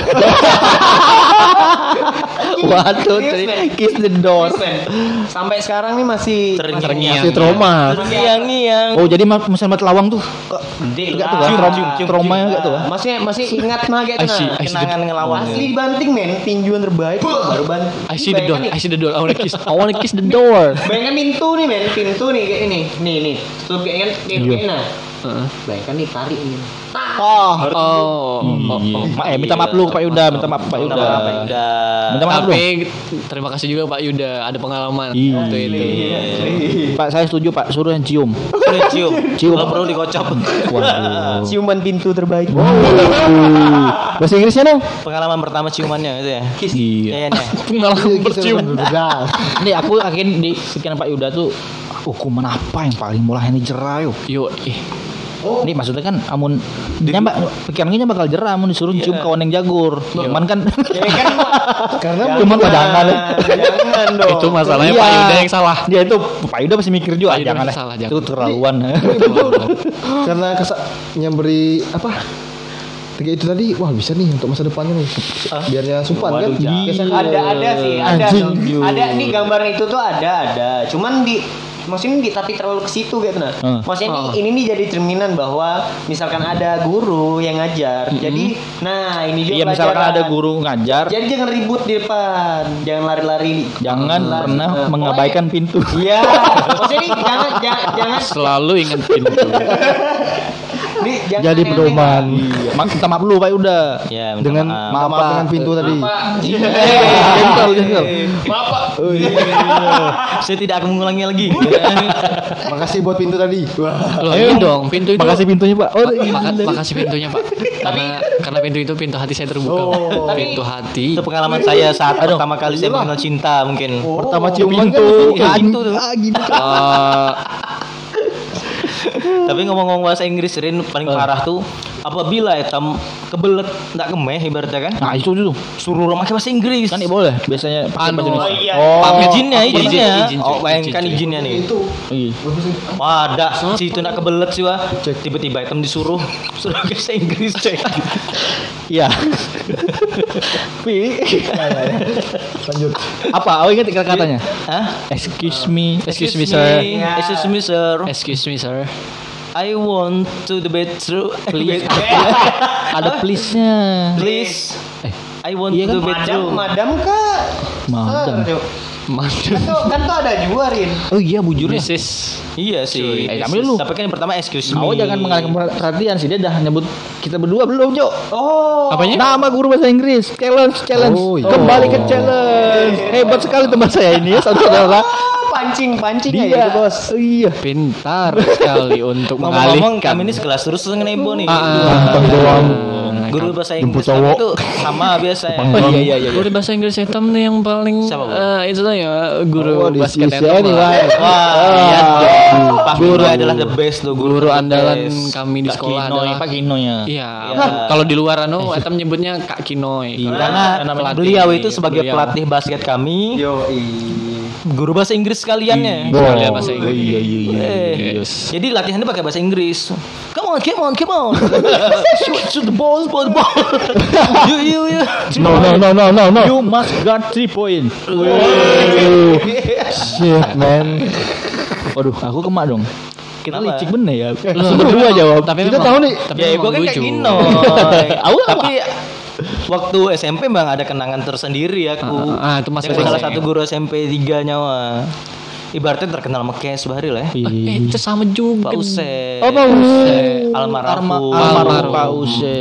S4: One, two,
S7: Serius,
S4: three.
S7: men.
S4: Kiss the door.
S7: Serius, men. Sampai sekarang nih masih
S1: Terngiang.
S5: Masih trauma.
S1: Terngiang-ngiang.
S4: Oh jadi ma- misalnya buat lawang tuh
S7: Gede
S4: enggak
S7: lah.
S4: tuh kan?
S1: Cium,
S4: Trauma,
S1: cium, cium,
S4: trauma
S1: cium.
S4: enggak tuh kan?
S7: Masih masih ingat mah kayak
S2: I see,
S7: nah.
S2: I see the,
S1: Kenangan ngelawang.
S7: Asli dibanting men, tinjuan terbaik baru banting.
S2: I see the door. I see the door. I wanna kiss.
S4: I wanna kiss the door.
S7: Bayangkan pintu nih men, pintu nih kayak ini. Nih nih. Tutup kayak kan kayak
S4: Iya.
S7: gini, nah.
S2: Heeh.
S7: Bayangkan nih tarik ini.
S5: Oh.
S2: Oh, oh, oh,
S4: Iya.
S2: oh.
S4: Ma- eh minta maaf lu Pak Yuda, minta maaf Pak Yuda.
S1: Udah, Pak Yuda.
S4: Minta maaf lu.
S2: Tapi terima kasih juga Pak Yuda ada pengalaman
S4: Iya.
S2: waktu itu.
S4: Pak saya setuju Pak, suruh yang cium.
S1: Perlu cium.
S4: Cium.
S1: Nggak perlu dikocok.
S4: Waduh.
S7: Ciuman pintu terbaik.
S5: Bahasa Inggrisnya dong.
S1: Pengalaman pertama ciumannya gitu ya.
S4: Iya.
S1: Iya nih.
S2: Pengalaman bercium.
S5: Berbeda.
S4: Nih aku akhir di pikiran Pak Yuda tuh hukuman apa yang paling murah ini jerah yo.
S2: Yo, eh.
S4: Nih maksudnya kan amun nyamba pikirannya bakal jerah amun disuruh cium kawan yang jagur. Cuman kan
S5: Karena
S4: cuman padangan.
S7: Jangan dong.
S2: Itu masalahnya
S4: Iya.
S2: Pak Yuda yang salah.
S4: Dia itu Pak Yuda pasti mikir juga
S2: Pak Yuda
S4: jangan
S2: yang
S4: lah.
S2: salah,
S4: Itu
S2: jangan.
S4: terlaluan.
S5: karena kesa nyamberi apa? kayak itu tadi, wah bisa nih untuk masa depannya nih. Biarnya Supan kan. Biasa kan.
S7: Ada ada sih, ada
S5: Anjing.
S7: tuh. Ada nih gambar itu tuh ada ada. Cuman di maksudnya di, tapi terlalu ke situ gitu nah.
S4: Hmm.
S7: Maksudnya ini, ini nih jadi cerminan bahwa misalkan ada guru yang ngajar. Jadi nah ini juga
S4: Iya, misalkan
S7: pelajaran.
S4: ada guru ngajar,
S7: Jadi jangan ribut di depan, jangan lari-lari.
S4: jangan
S7: Lari.
S4: pernah
S7: Nah,
S4: mengabaikan pintu.
S7: pokoknya- Iya, maksudnya nih jangan jangan jangan
S2: Selalu ingat pintu.
S7: nih, jangan
S5: Jadi
S7: aneh-aneh.
S5: pedoman.
S4: Mak minta maaf dulu Pak udah.
S1: Ya, minta
S5: Dengan
S1: maaf.
S5: maaf,
S4: Maaf,
S5: dengan pintu tadi.
S4: Gentle, gentle.
S1: Saya tidak akan mengulangi lagi.
S5: Makasih buat pintu tadi. Wah.
S2: Loh, iya dong, pintu itu.
S4: Makasih pintunya Pak. Oh, iya.
S2: Maka- makasih pintunya, Pak. Karena karena pintu itu pintu hati saya terbuka.
S5: Oh.
S2: Pintu hati.
S1: Itu pengalaman saya saat pertama kali saya mengenal cinta mungkin.
S5: Pertama ciuman
S4: pintu.
S5: kan
S1: Pintu tuh.
S5: Ah, gini.
S2: Eh,
S1: Tapi ngomong-ngomong bahasa Inggris, Rin, paling parah tuh apabila etam kebelet nggak kemeh ibaratnya kan.
S4: Nah, itu tuh.
S1: Suruh orang pakai bahasa Inggris.
S4: Kan ya boleh biasanya pakai
S2: Anu.
S4: bahasa Indonesia.
S7: Oh iya.
S1: Oh,
S2: Pamit.
S1: izinnya,
S2: Izin,
S1: izinnya.
S2: izin,
S1: Oh,
S2: cuy,
S1: bayangkan
S2: izin, cuy.
S1: izinnya nih.
S4: Iya.
S1: Wah, ada si itu nak kebelet sih wah. Tiba-tiba etam disuruh suruh pakai bahasa Inggris, cek.
S4: Iya. Pi.
S5: Lanjut.
S4: Apa? Oh, ingat kata-katanya.
S1: Hah?
S4: Excuse me. Excuse me, sir.
S1: Excuse me, sir.
S2: excuse me, sir.
S1: I want to the bedroom.
S4: Please. Ada please-nya.
S1: Please.
S4: Eh,
S1: I want
S4: Iya
S1: to the
S4: kan?
S7: Madam,
S1: bedroom.
S7: madam kak.
S4: Madam.
S7: Kan
S2: Mantu.
S7: tuh, kan tuh ada juga Rin.
S4: Oh iya, bujur ya.
S2: Missus
S1: Iya sih.
S4: Eh, kami dulu.
S1: Tapi kan yang pertama excuse me.
S4: Awak jangan mengalihkan perhatian sih, dia dah nyebut kita berdua belum, Jo.
S7: Oh.
S2: Apanya?
S4: Nama guru bahasa Inggris, challenge, challenge.
S5: Oh, iya.
S4: Kembali ke challenge. Hebat sekali teman saya ini ya, saudara.
S7: pancing pancing
S4: Dia,
S7: ya itu bos.
S4: Oh, iya.
S2: pintar sekali untuk
S1: Ngomong-ngomong
S2: mengalihkan.
S1: kami ini sekelas terus dengan Ibu nih.
S2: Ah,
S1: Guru bahasa
S5: Jemput
S1: Inggris kami
S5: cowok.
S1: itu sama biasa ya.
S4: Oh iya iya iya.
S2: Guru bahasa Inggris hitam nih yang paling
S1: Siapa, Bu?
S2: eh, itu tuh ya guru
S5: Oh, di
S2: basket
S5: sisi
S2: hitam.
S5: ini,
S2: lah.
S5: Pak.
S1: Wah, iya dong. Pak Guru adalah the best loh
S2: Guru
S1: the
S2: andalan
S1: best.
S2: kami di
S4: Kak
S2: sekolah
S4: Kinoy,
S2: adalah
S4: Pak Kinoy-nya.
S2: Iya.
S1: Iya.
S2: Kalau di luar anu hitam nyebutnya Kak Kinoy.
S1: Karena
S2: Pelatih.
S1: beliau itu sebagai
S2: Beliau.
S1: pelatih basket kami,
S7: Yo
S1: guru bahasa Inggris sekaliannya.
S2: Sekalian bahasa Inggris.
S4: Iya iya iya.
S1: Eh,
S2: Yes.
S1: Jadi latihannya pakai bahasa Inggris. Come on, come on, come on. shoot, shoot the ball, ball, ball. you, you, you.
S5: No no no no no no.
S4: You must guard three point.
S5: Shit man.
S4: Waduh, aku kemak dong. Kita
S1: Kenapa?
S4: licik bener ya. Langsung berdua jawab.
S2: Tapi
S5: Kita
S2: memang-
S5: tahu nih.
S2: Tapi
S1: Ya,
S2: memang
S1: gue kan kayak
S2: lucu.
S1: gini. Tapi waktu S M P bang ada kenangan tersendiri aku.
S2: Ah, ah, itu Mas
S1: Dengan
S2: Mas.
S1: salah satu guru S M P tiga nyawa. Ibaratnya terkenal mekes bahari lah ya.
S2: Eh, itu sama juga.
S1: Pak Use.
S5: Oh, Pak Use.
S1: Almarhum.
S4: Almarhum Pak Use.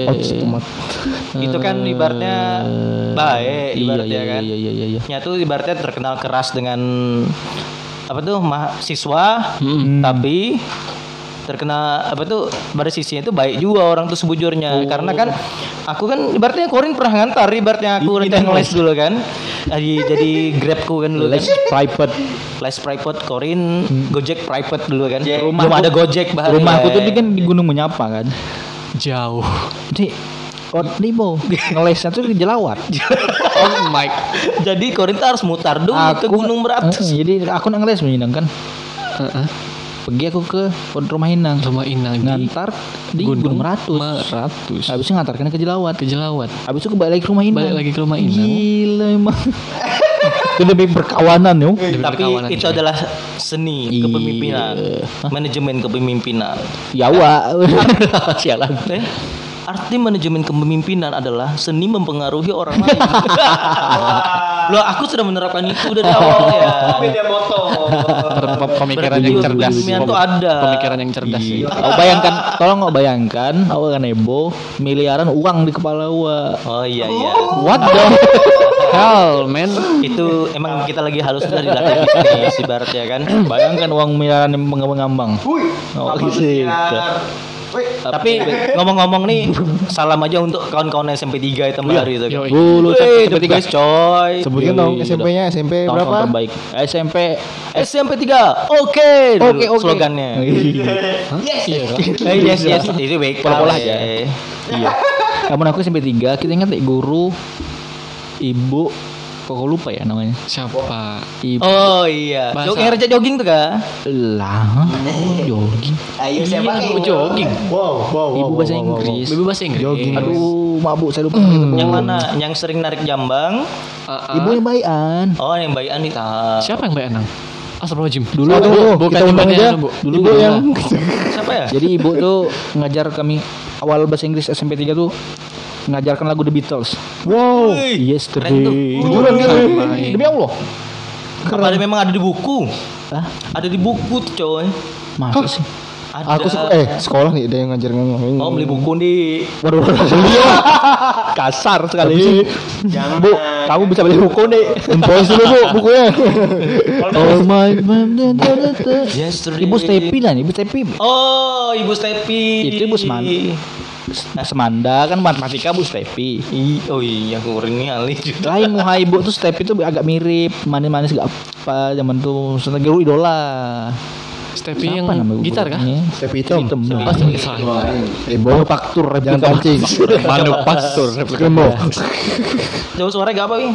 S1: Itu kan ibaratnya baik ibaratnya
S4: iya,
S1: kan.
S4: Iya iya iya iya.
S1: Nya tuh ibaratnya terkenal keras dengan apa tuh mahasiswa, tapi terkena apa tuh pada sisinya itu baik juga orang tuh sebujurnya karena kan aku kan ibaratnya Korin pernah ngantar ibaratnya aku rencana les dulu kan jadi jadi grabku kan dulu kan
S4: Les private.
S1: les private Korin Gojek private dulu kan
S4: Rumah
S1: belum
S4: aku-
S1: ada Gojek bahari
S4: Rumahku
S1: ya.
S4: tuh di kan di Gunung Menyapa kan.
S2: Jauh.
S4: Jadi oh, nih mau ngelesnya tuh di Jelawat.
S2: Oh my.
S1: jadi Korin tuh harus mutar dulu ke Gunung Meratus.
S4: Eh, jadi aku nang ngeles Minang kan.
S2: Heeh.
S4: Pergi aku ke rumah Inang.
S2: Rumah Inang di
S4: Ngantar di Gunung, Meratus.
S2: Meratus.
S4: Habis itu ngantarkan ke Jelawat.
S2: Ke Jelawat.
S4: Habis itu kembali lagi ke rumah Inang.
S2: Balik lagi ke rumah Inang.
S4: Gila emang. Itu demi perkawanan yo.
S2: Demi
S1: Tapi
S2: perkawanan
S1: itu
S2: juga.
S1: adalah seni
S4: Iya.
S1: kepemimpinan, manajemen kepemimpinan.
S4: Ya wa. Sialan.
S1: Eh, arti manajemen kepemimpinan adalah seni mempengaruhi orang lain. Loh, aku sudah menerapkan itu dari awal ya.
S7: beda moto.
S2: Per- Pemikiran yang
S1: Berarti
S2: cerdas.
S1: kepemimpinan tuh ada.
S2: Pemikiran yang cerdas sih.
S4: Kau bayangkan, tolong kau bayangkan, awak kan Ebo, miliaran uang di kepala awak.
S1: Oh iya iya.
S2: What the hell, man?
S1: Itu emang kita lagi halus dari dilatih bisnis ibaratnya kan.
S4: Bayangkan uang miliaran yang mengambang-ngambang. Oh, gitu.
S1: Tapi ngomong-ngomong nih, salam aja untuk kawan-kawan S M P tiga itu hari itu.
S2: Yoi.
S4: Dulu
S1: Wih,
S4: S M P
S1: the
S4: tiga.
S1: best coy.
S5: Sebutkan dong S M P-nya S M P
S4: Tahun-tahun
S5: berapa?
S4: terbaik. S M P
S1: S M P tiga. Oke. dulu
S4: Oke, oke.
S1: Slogannya.
S2: Yes. Iya kan?
S1: Eh, yes yes. Itu baik
S4: Pola-pola aja.
S1: Eh.
S4: Iya. Kamu aku S M P tiga, kita ingat nih guru, ibu, kok kau lupa ya namanya?
S2: Siapa?
S4: Ibu
S1: Oh iya.
S2: Bahasa-
S1: Jog, yang kerja jogging tuh kah?
S4: lah. Jogging.
S7: Ayo siapa
S2: Ibu jogging.
S5: Wow, wow, wow.
S4: Ibu
S5: wow,
S4: bahasa
S5: wow, wow,
S4: Inggris.
S2: Ibu bahasa Inggris.
S5: Jogging.
S4: Aduh, mabuk saya lupa.
S1: Yang mana? Yang sering narik jambang?
S2: Ah, ah.
S4: Ibu yang bayian.
S1: Oh, yang Mbak Ani tahu.
S2: Siapa yang Mbak Enang? Astagfirullahaladzim.
S4: Dulu
S5: wow.
S4: dulu
S5: Tunggu,
S2: bukan
S5: kita undang
S2: ibunya,
S5: aja.
S2: Bu.
S4: Dulu
S5: Ibu
S4: gimana?
S5: yang
S1: Siapa ya?
S4: Jadi ibu tuh ngajar kami awal bahasa Inggris S M P tiga tuh ngajarkan lagu The Beatles.
S5: wow.
S4: Yesterday.
S1: keren tuh.
S5: Beneran dia.
S4: Demi Allah.
S1: Apa ada memang ada di buku?
S4: Hah?
S1: Ada di buku tuh, coy.
S4: Masa sih?
S1: Ada.
S5: Aku sek- eh sekolah nih dia yang ngajar ngomong.
S1: Oh, beli buku di
S4: Waduh, kasar sekali. Bu, kamu bisa beli buku nih.
S5: Invoice dulu Bu bukunya.
S4: Oh my
S1: Yesterday.
S4: Ibu Stepi lah, Ibu Stepi.
S1: Oh, Ibu Stepi.
S4: Itu Ibu Seman- Semanda kan matematika Bu Stepi.
S1: I- Oh iya, aku ini ahli juga.
S4: Lain muha ibu tuh Stepi tuh agak mirip, manis-manis gak apa zaman tuh. Maksudnya guru idola.
S2: Stepi
S4: Siapa
S2: yang
S4: nama ibu
S2: gitar kah?
S4: gurunya?
S5: Stepi hitam.
S4: Hitam.
S2: Oh, Stepi salah.
S5: Ibu
S4: Manufaktur
S5: jangan
S4: replika.
S5: pancing.
S2: Manufaktur.
S5: Kemo.
S1: Jauh suara gak apa, Wi?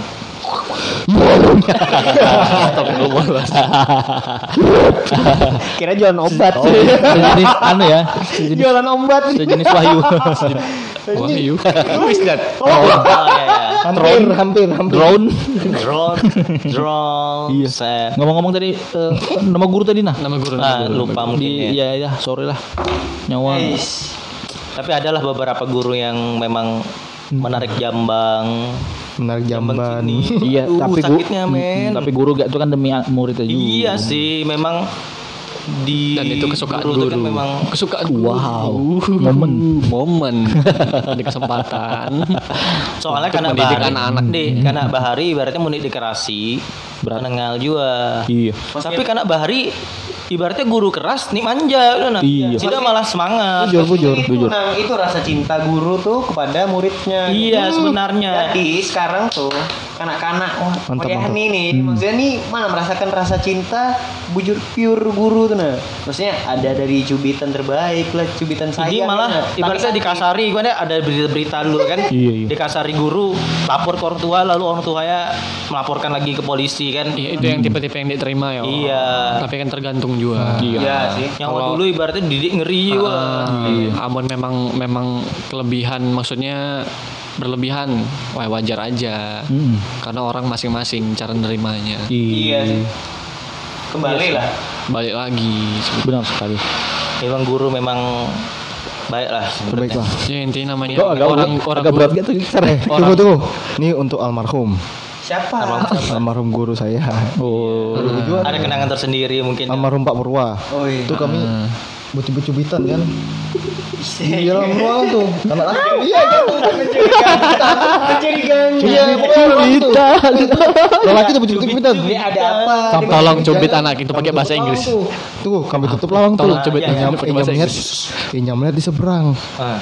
S7: Kira jualan obat.
S4: Sejenis anu ya. Sejenis,
S7: Jualan obat.
S4: sejenis wahyu.
S2: Wahyu.
S1: Oh, iya, iya.
S5: Hampir, hampir, hampir.
S4: Drone.
S1: Drone, drone.
S4: Iya.
S1: Set.
S4: Ngomong-ngomong tadi eh, nama guru tadi nah.
S2: Nama guru.
S1: Ah, lupa mungkin
S4: Di
S1: ya.
S4: ya ya sorry lah. Nyawa.
S1: Tapi adalah beberapa guru yang memang menarik jambang,
S5: Menarik jamban.
S1: sini.
S4: Iya,
S1: Uh,
S4: tapi guru
S1: sakitnya, men.
S4: tapi guru gak itu kan demi muridnya juga.
S1: Iya sih, memang di
S2: Dan itu kesukaan
S1: guru
S2: guru.
S1: itu kan memang
S2: Kesukaan
S4: Wow.
S2: guru.
S4: Momen.
S2: Momen. Ada kesempatan.
S1: soalnya
S2: Untuk
S1: karena
S2: mendidik
S1: bahari,
S2: anak-anak.
S1: deh, karena bahari ibaratnya mau dikerasi, berat nengal juga.
S4: Iya.
S1: Tapi karena bahari ibaratnya guru keras nih manja udah nah.
S4: Iya.
S1: Tidak malah semangat.
S5: Bujur, bujur,
S7: itu,
S5: bujur.
S7: Nang, itu rasa cinta guru tuh kepada muridnya.
S1: Iya, sebenarnya.
S7: Jadi sekarang tuh kanak-kanak wah
S5: Mantap,
S7: wayah
S5: mantap.
S7: nih nih maksudnya nih mana merasakan rasa cinta bujur pure guru tuh nah maksudnya ada dari cubitan terbaik lah cubitan sayang
S1: Ini malah
S7: nah.
S1: ibaratnya
S7: Tapi-
S1: dikasari, gue ada berita-berita dulu kan,
S4: Iya, iya.
S1: dikasari guru, lapor ke orang tua, lalu orang tuanya melaporkan lagi ke polisi kan.
S2: Iya, itu yang tipe-tipe yang diterima ya.
S1: Iya.
S2: Tapi kan tergantung juga.
S7: Iya sih.
S1: Yang
S2: Kalau-
S1: dulu ibaratnya didik ngeri juga.
S2: Ah, Amun memang memang kelebihan maksudnya berlebihan, wah wajar aja.
S4: Mm.
S2: Karena orang masing-masing cara nerimanya.
S7: Iya sih. Kembali lah.
S2: Balik lagi.
S4: Benar sekali.
S1: Memang guru memang baik lah.
S5: Terbaik lah.
S2: Ya intinya namanya
S4: Kok agak
S2: orang
S4: berat,
S2: orang
S4: agak berat
S2: guru-
S4: gitu Sar.
S5: Eh, tunggu tunggu. Ini untuk almarhum.
S7: Siapa?
S5: Almarhum guru saya.
S4: Oh.
S1: Ada kenangan tersendiri mungkin.
S5: Almarhum Pak Purwa.
S7: Oh iya.
S5: Itu kami bucin-bucitan kan. Di dalam ruangan tuh. Anak laki. Iya,
S7: Mencurigakan.
S5: iya, pokoknya laki tuh bucin-bucitan.
S7: Ini ada apa?
S2: Tolong cubit anak itu pakai bahasa Inggris.
S5: Tuh, kami tutup lawang tuh.
S2: Tolong cubit
S1: iya,
S2: anak
S5: Inyam,
S2: pakai
S5: inyam
S2: bahasa
S5: lihat,
S2: Inggris.
S5: inyam lihat di seberang.
S1: Ah,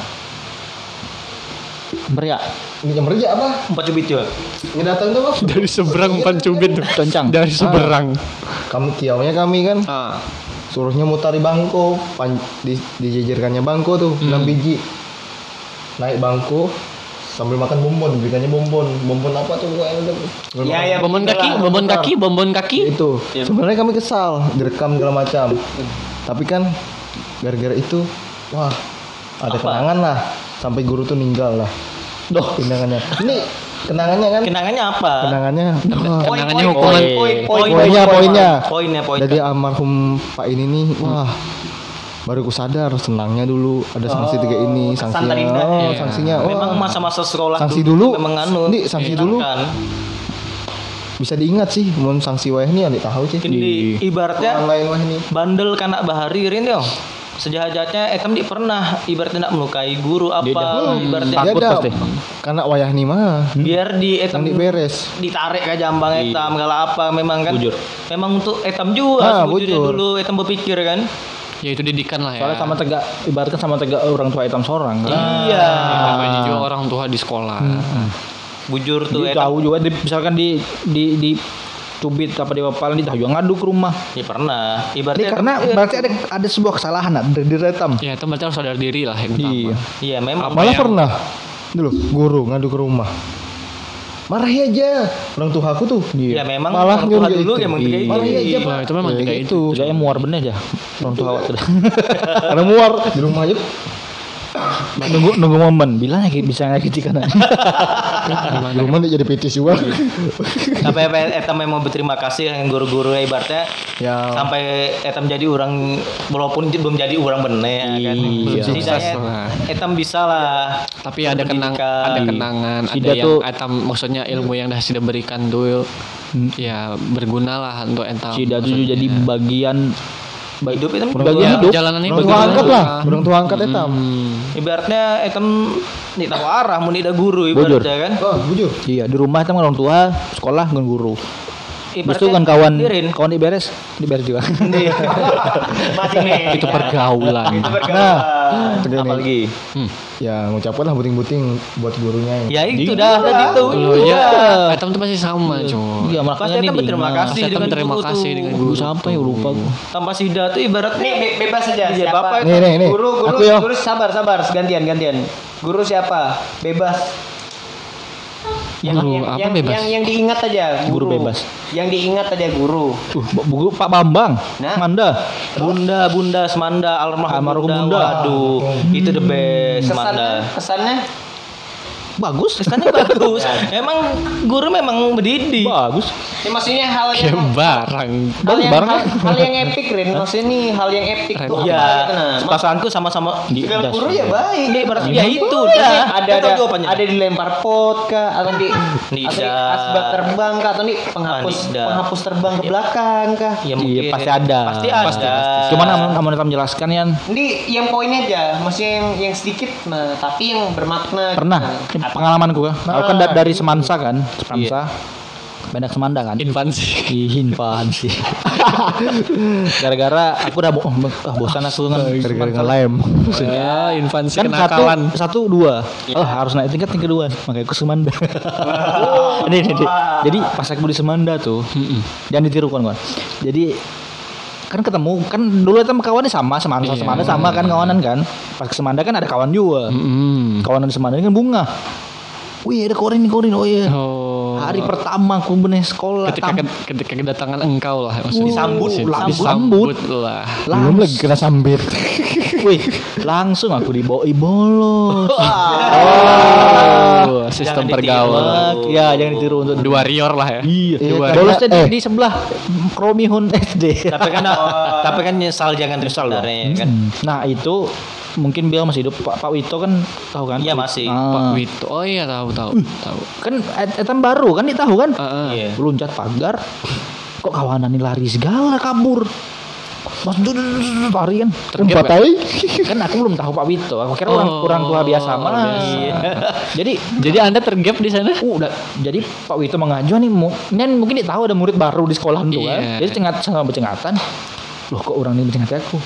S4: Meriah.
S5: Inyam reja apa?
S1: empat cubit juga.
S5: Ngedatang tuh Pak.
S2: Dari seberang umpan cubit tuh.
S4: Concang.
S2: Dari seberang.
S5: Kami kiaunya kami kan.
S2: Ah.
S5: Suruhnya mutari bangku, pan, di, dijejerkannya bangku tuh, enam biji. Naik bangku sambil makan bonbon, berikannya bonbon. Bonbon apa tuh gua yang
S7: Iya, yang
S2: Bombon kaki, bombon kaki, bombon kaki.
S5: itu. Sebenarnya kami kesal, direkam segala macam. Tapi kan gara-gara itu, wah, ada kenangan lah. Sampai guru tuh ninggal lah. Doh, kenangannya. Ini kenangannya kan?
S1: Kenangannya apa?
S5: Kenangannya. wah,
S2: Kenangannya hukuman.
S5: Poinnya, poinnya.
S1: Poinnya, poin.
S5: Jadi almarhum Pak ini nih, wah, baru ku sadar senangnya dulu ada sanksi tiga ini, sanksinya.
S7: terindah.
S5: Oh,
S2: Iya.
S5: sanksinya. Wah,
S1: Memang masa-masa sekolah
S5: sanksi dulu.
S1: memang anu.
S5: Ini sanksi dulu.
S1: menyenangkan.
S5: bisa diingat sih, mau sanksi wah ini yang tahu sih.
S1: Ini ibaratnya
S5: Orang lain wah ini.
S1: bandel kanak bahari rin yo. Sejahat-jahatnya etam di pernah ibaratnya nak melukai guru apa ibaratnya
S5: Dia
S4: Takut
S5: ada,
S4: pasti.
S5: karena wayah nih mah,
S1: biar di etam
S5: yang diberes.
S1: ditarik ke jambang etam segala apa memang kan
S4: Bujur.
S1: memang untuk etam juga
S5: Ah,
S1: sebujurnya
S5: bujur.
S1: dulu etam berpikir kan
S2: Ya itu didikan lah ya.
S4: Soalnya sama tegak ibaratkan sama tegak orang tua hitam seorang kan.
S1: iya
S2: Namanya juga orang tua di sekolah.
S1: bujur tuh
S4: Jadi
S1: etam
S4: tahu juga di, misalkan di di di cubit apa di papalan di juga ngadu ke rumah.
S1: ya pernah
S4: Ini
S1: ibaratnya
S4: karena berarti ada ada sebuah kesalahan nah, dari diri hitam.
S2: Ya itu berarti harus sadar diri lah yang utama.
S4: Iya.
S1: iya memang
S5: Malah
S2: yang-
S5: pernah dulu guru ngadu ke rumah. marahi aja orang tua aku tuh.
S1: Ya memang
S5: Malah
S1: orang tua
S5: nyuruh
S1: dulu
S5: gitu.
S1: emang tiga itu.
S5: Marahi aja
S2: Wah, itu memang
S5: Ya,
S2: tiga
S5: gitu.
S2: itu.
S4: Kayaknya muar bener aja. Orang tua awak tuh.
S5: Karena muar di rumah aja.
S4: nunggu nunggu momen bilang lagi bisa nyakiti kanan.
S5: Di rumah dia jadi petis juga.
S1: Sampai etam memang berterima kasih yang guru-guru ibaratnya
S5: Ya.
S1: sampai etam jadi orang walaupun belum jadi orang bener kan.
S4: Iya.
S1: Setidaknya
S2: Sukses lah.
S1: etam bisa lah.
S2: Tapi ada kenang
S1: Pendidikan.
S2: ada kenangan, ada
S4: Sida
S2: yang
S4: tuh-
S2: etam maksudnya ilmu yang dah sudah berikan tuh ya berguna lah untuk etam.
S4: Cida tuh
S2: maksudnya.
S4: jadi bagian
S1: Hidup itu
S4: bagian
S2: Ya,
S4: hidup.
S2: perjalanan
S5: Orang
S2: hidup.
S5: tua angkat lah, orang tua angkat etam.
S2: Hmm.
S1: ibaratnya etam nih tahu arah mau nih guru
S4: Bujur.
S1: ibaratnya kan.
S5: Oh, bujur.
S4: Iya, di rumah kan orang tua, sekolah dengan guru. Terus
S1: Ibaratnya
S4: itu kan kawan
S1: dirin.
S4: kawan diberes, diberes juga.
S1: Masih nih.
S2: Itu pergaulan.
S5: Nah, begini.
S1: Apalagi
S2: Hmm.
S5: Ya ngucapkan lah buting-buting buat gurunya.
S1: ya itu dah tadi itu.
S2: Oh ya, etam tuh pasti sama, cuy.
S4: Iya,
S1: Pasti
S4: makanya nih
S1: etam berterima
S4: diingat.
S1: kasih
S2: Etam
S1: dengan
S2: berterima
S1: guru
S2: kasih
S1: tuh.
S2: dengan
S4: Guru siapa ya lupa gua.
S1: Tanpa sida tuh ibaratnya
S7: Nih be- bebas aja
S1: Iya,
S7: siapa?
S1: Bapak
S5: Nih, nih, nih.
S7: Guru, guru,
S5: Aku ya.
S7: guru sabar, sabar, gantian, gantian. Guru siapa? Bebas. Yang,
S2: Guru
S7: yang,
S2: apa
S7: yang,
S2: bebas?
S7: Yang, yang diingat aja
S4: Guru bebas.
S7: Yang diingat aja guru.
S4: Uh, Bu- Pak Bambang,
S7: Nah.
S4: Manda.
S1: Bunda, Bunda, Semanda, almarhum
S4: Almarhum
S1: Bunda.
S4: Bunda.
S1: Waduh, itu the best,
S7: Kesannya,
S1: Semanda.
S7: kesannya
S4: Bagus.
S1: Kesannya bagus. Emang guru memang mendidik.
S4: Bagus.
S7: ya maksudnya hal
S2: Kayak
S7: yang
S2: barang.
S7: hal yang,
S4: bareng
S7: hal,
S4: kan?
S7: hal yang epic Rin, maksudnya nih hal yang epic tuh apa
S1: Iya,
S7: gitu, nah.
S1: perasaanku sama-sama
S4: Di
S7: Segala
S4: das.
S7: guru ya baik.
S1: Ini berarti ya itu
S7: Iya,
S1: dah.
S7: ada
S1: Kan
S7: ada
S1: tahu jawabannya.
S7: ada dilempar pot kah atau di atau di
S1: Tidak.
S7: asbak terbang kah atau di penghapus
S1: Ah, tidak.
S7: penghapus terbang ke belakang kah?
S1: Ya,
S4: Iya,
S1: mungkin.
S4: pasti ada.
S1: Pasti ada.
S2: Pasti, pasti.
S4: Cuman amun amun kita menjelaskan Yan,
S7: Ini yang poinnya aja, maksudnya yang yang sedikit nah, tapi yang bermakna.
S4: pernah
S7: gitu.
S4: ini pengalamanku kan. Aku kan da- dari Semansa kan, Semansa. Banyak Semanda kan.
S2: Infansi.
S4: Invan sih. Gara-gara aku udah bo- ah, bosan aku kan
S5: Gara-gara ngelem.
S2: Ya, infansi
S4: kan satu,
S2: kenakalan.
S4: satu dua oh harus naik tingkat yang kedua makanya aku Semanda. ini, ini, ini. Jadi pas aku di Semanda tuh jangan ditiru kawan-kawan. Jadi kan ketemu kan dulu itu kawannya sama Semanda
S2: Iya.
S4: Semanda sama kan kawanan kan pas ke Semanda kan ada kawan juga
S2: Mm-mm.
S4: kawanan di Semanda ini kan bunga. Wih ada korin nih korin oh iya
S2: Oh.
S4: hari pertama aku bener sekolah
S2: ketika
S4: tam-
S2: ketika kedatangan engkau lah maksudnya.
S1: Disambut,
S2: Disambut,
S4: disambut.
S2: disambut lah.
S5: Belum lagi kena sambit.
S4: Wih, langsung aku dibawa bolos.
S2: Oh, sistem
S1: Jangan
S2: pergaulan.
S4: Ya, jangan ditiru untuk
S2: Dua warrior lah ya.
S4: Iya,
S5: Iya,
S4: bolosnya di,
S5: eh.
S4: di sebelah Romihun S D.
S1: Tapi kan tapi kan nyesal jangan nyesal sebenarnya kan.
S4: Nah, itu mungkin beliau masih hidup. Pak Pak Wito kan tahu kan?
S1: Iya, masih.
S2: Pak
S4: Ah,
S2: Wito. Oh iya tahu tahu tahu.
S4: kan et- etam baru kan dia tahu kan?
S2: Heeh.
S1: Iya.
S4: Loncat pagar. Kok kawanan ini lari segala kabur. Mas du- du- du- du- du- lari kan.
S2: Tergep
S5: Empat
S2: ya?
S5: tai.
S4: Kan aku belum tahu Pak Wito. Aku kira orang
S2: Oh,
S4: orang tua biasa mah.
S2: biasa.
S4: Jadi
S2: Jadi Anda tergap di sana?
S4: Uh, udah jadi Pak Wito mengajuan nih mu- ini mungkin dia tahu ada murid baru di sekolah tuh kan.
S2: Iya.
S4: Jadi cengat sama bercengatan. Loh kok orang ini bercengat aku?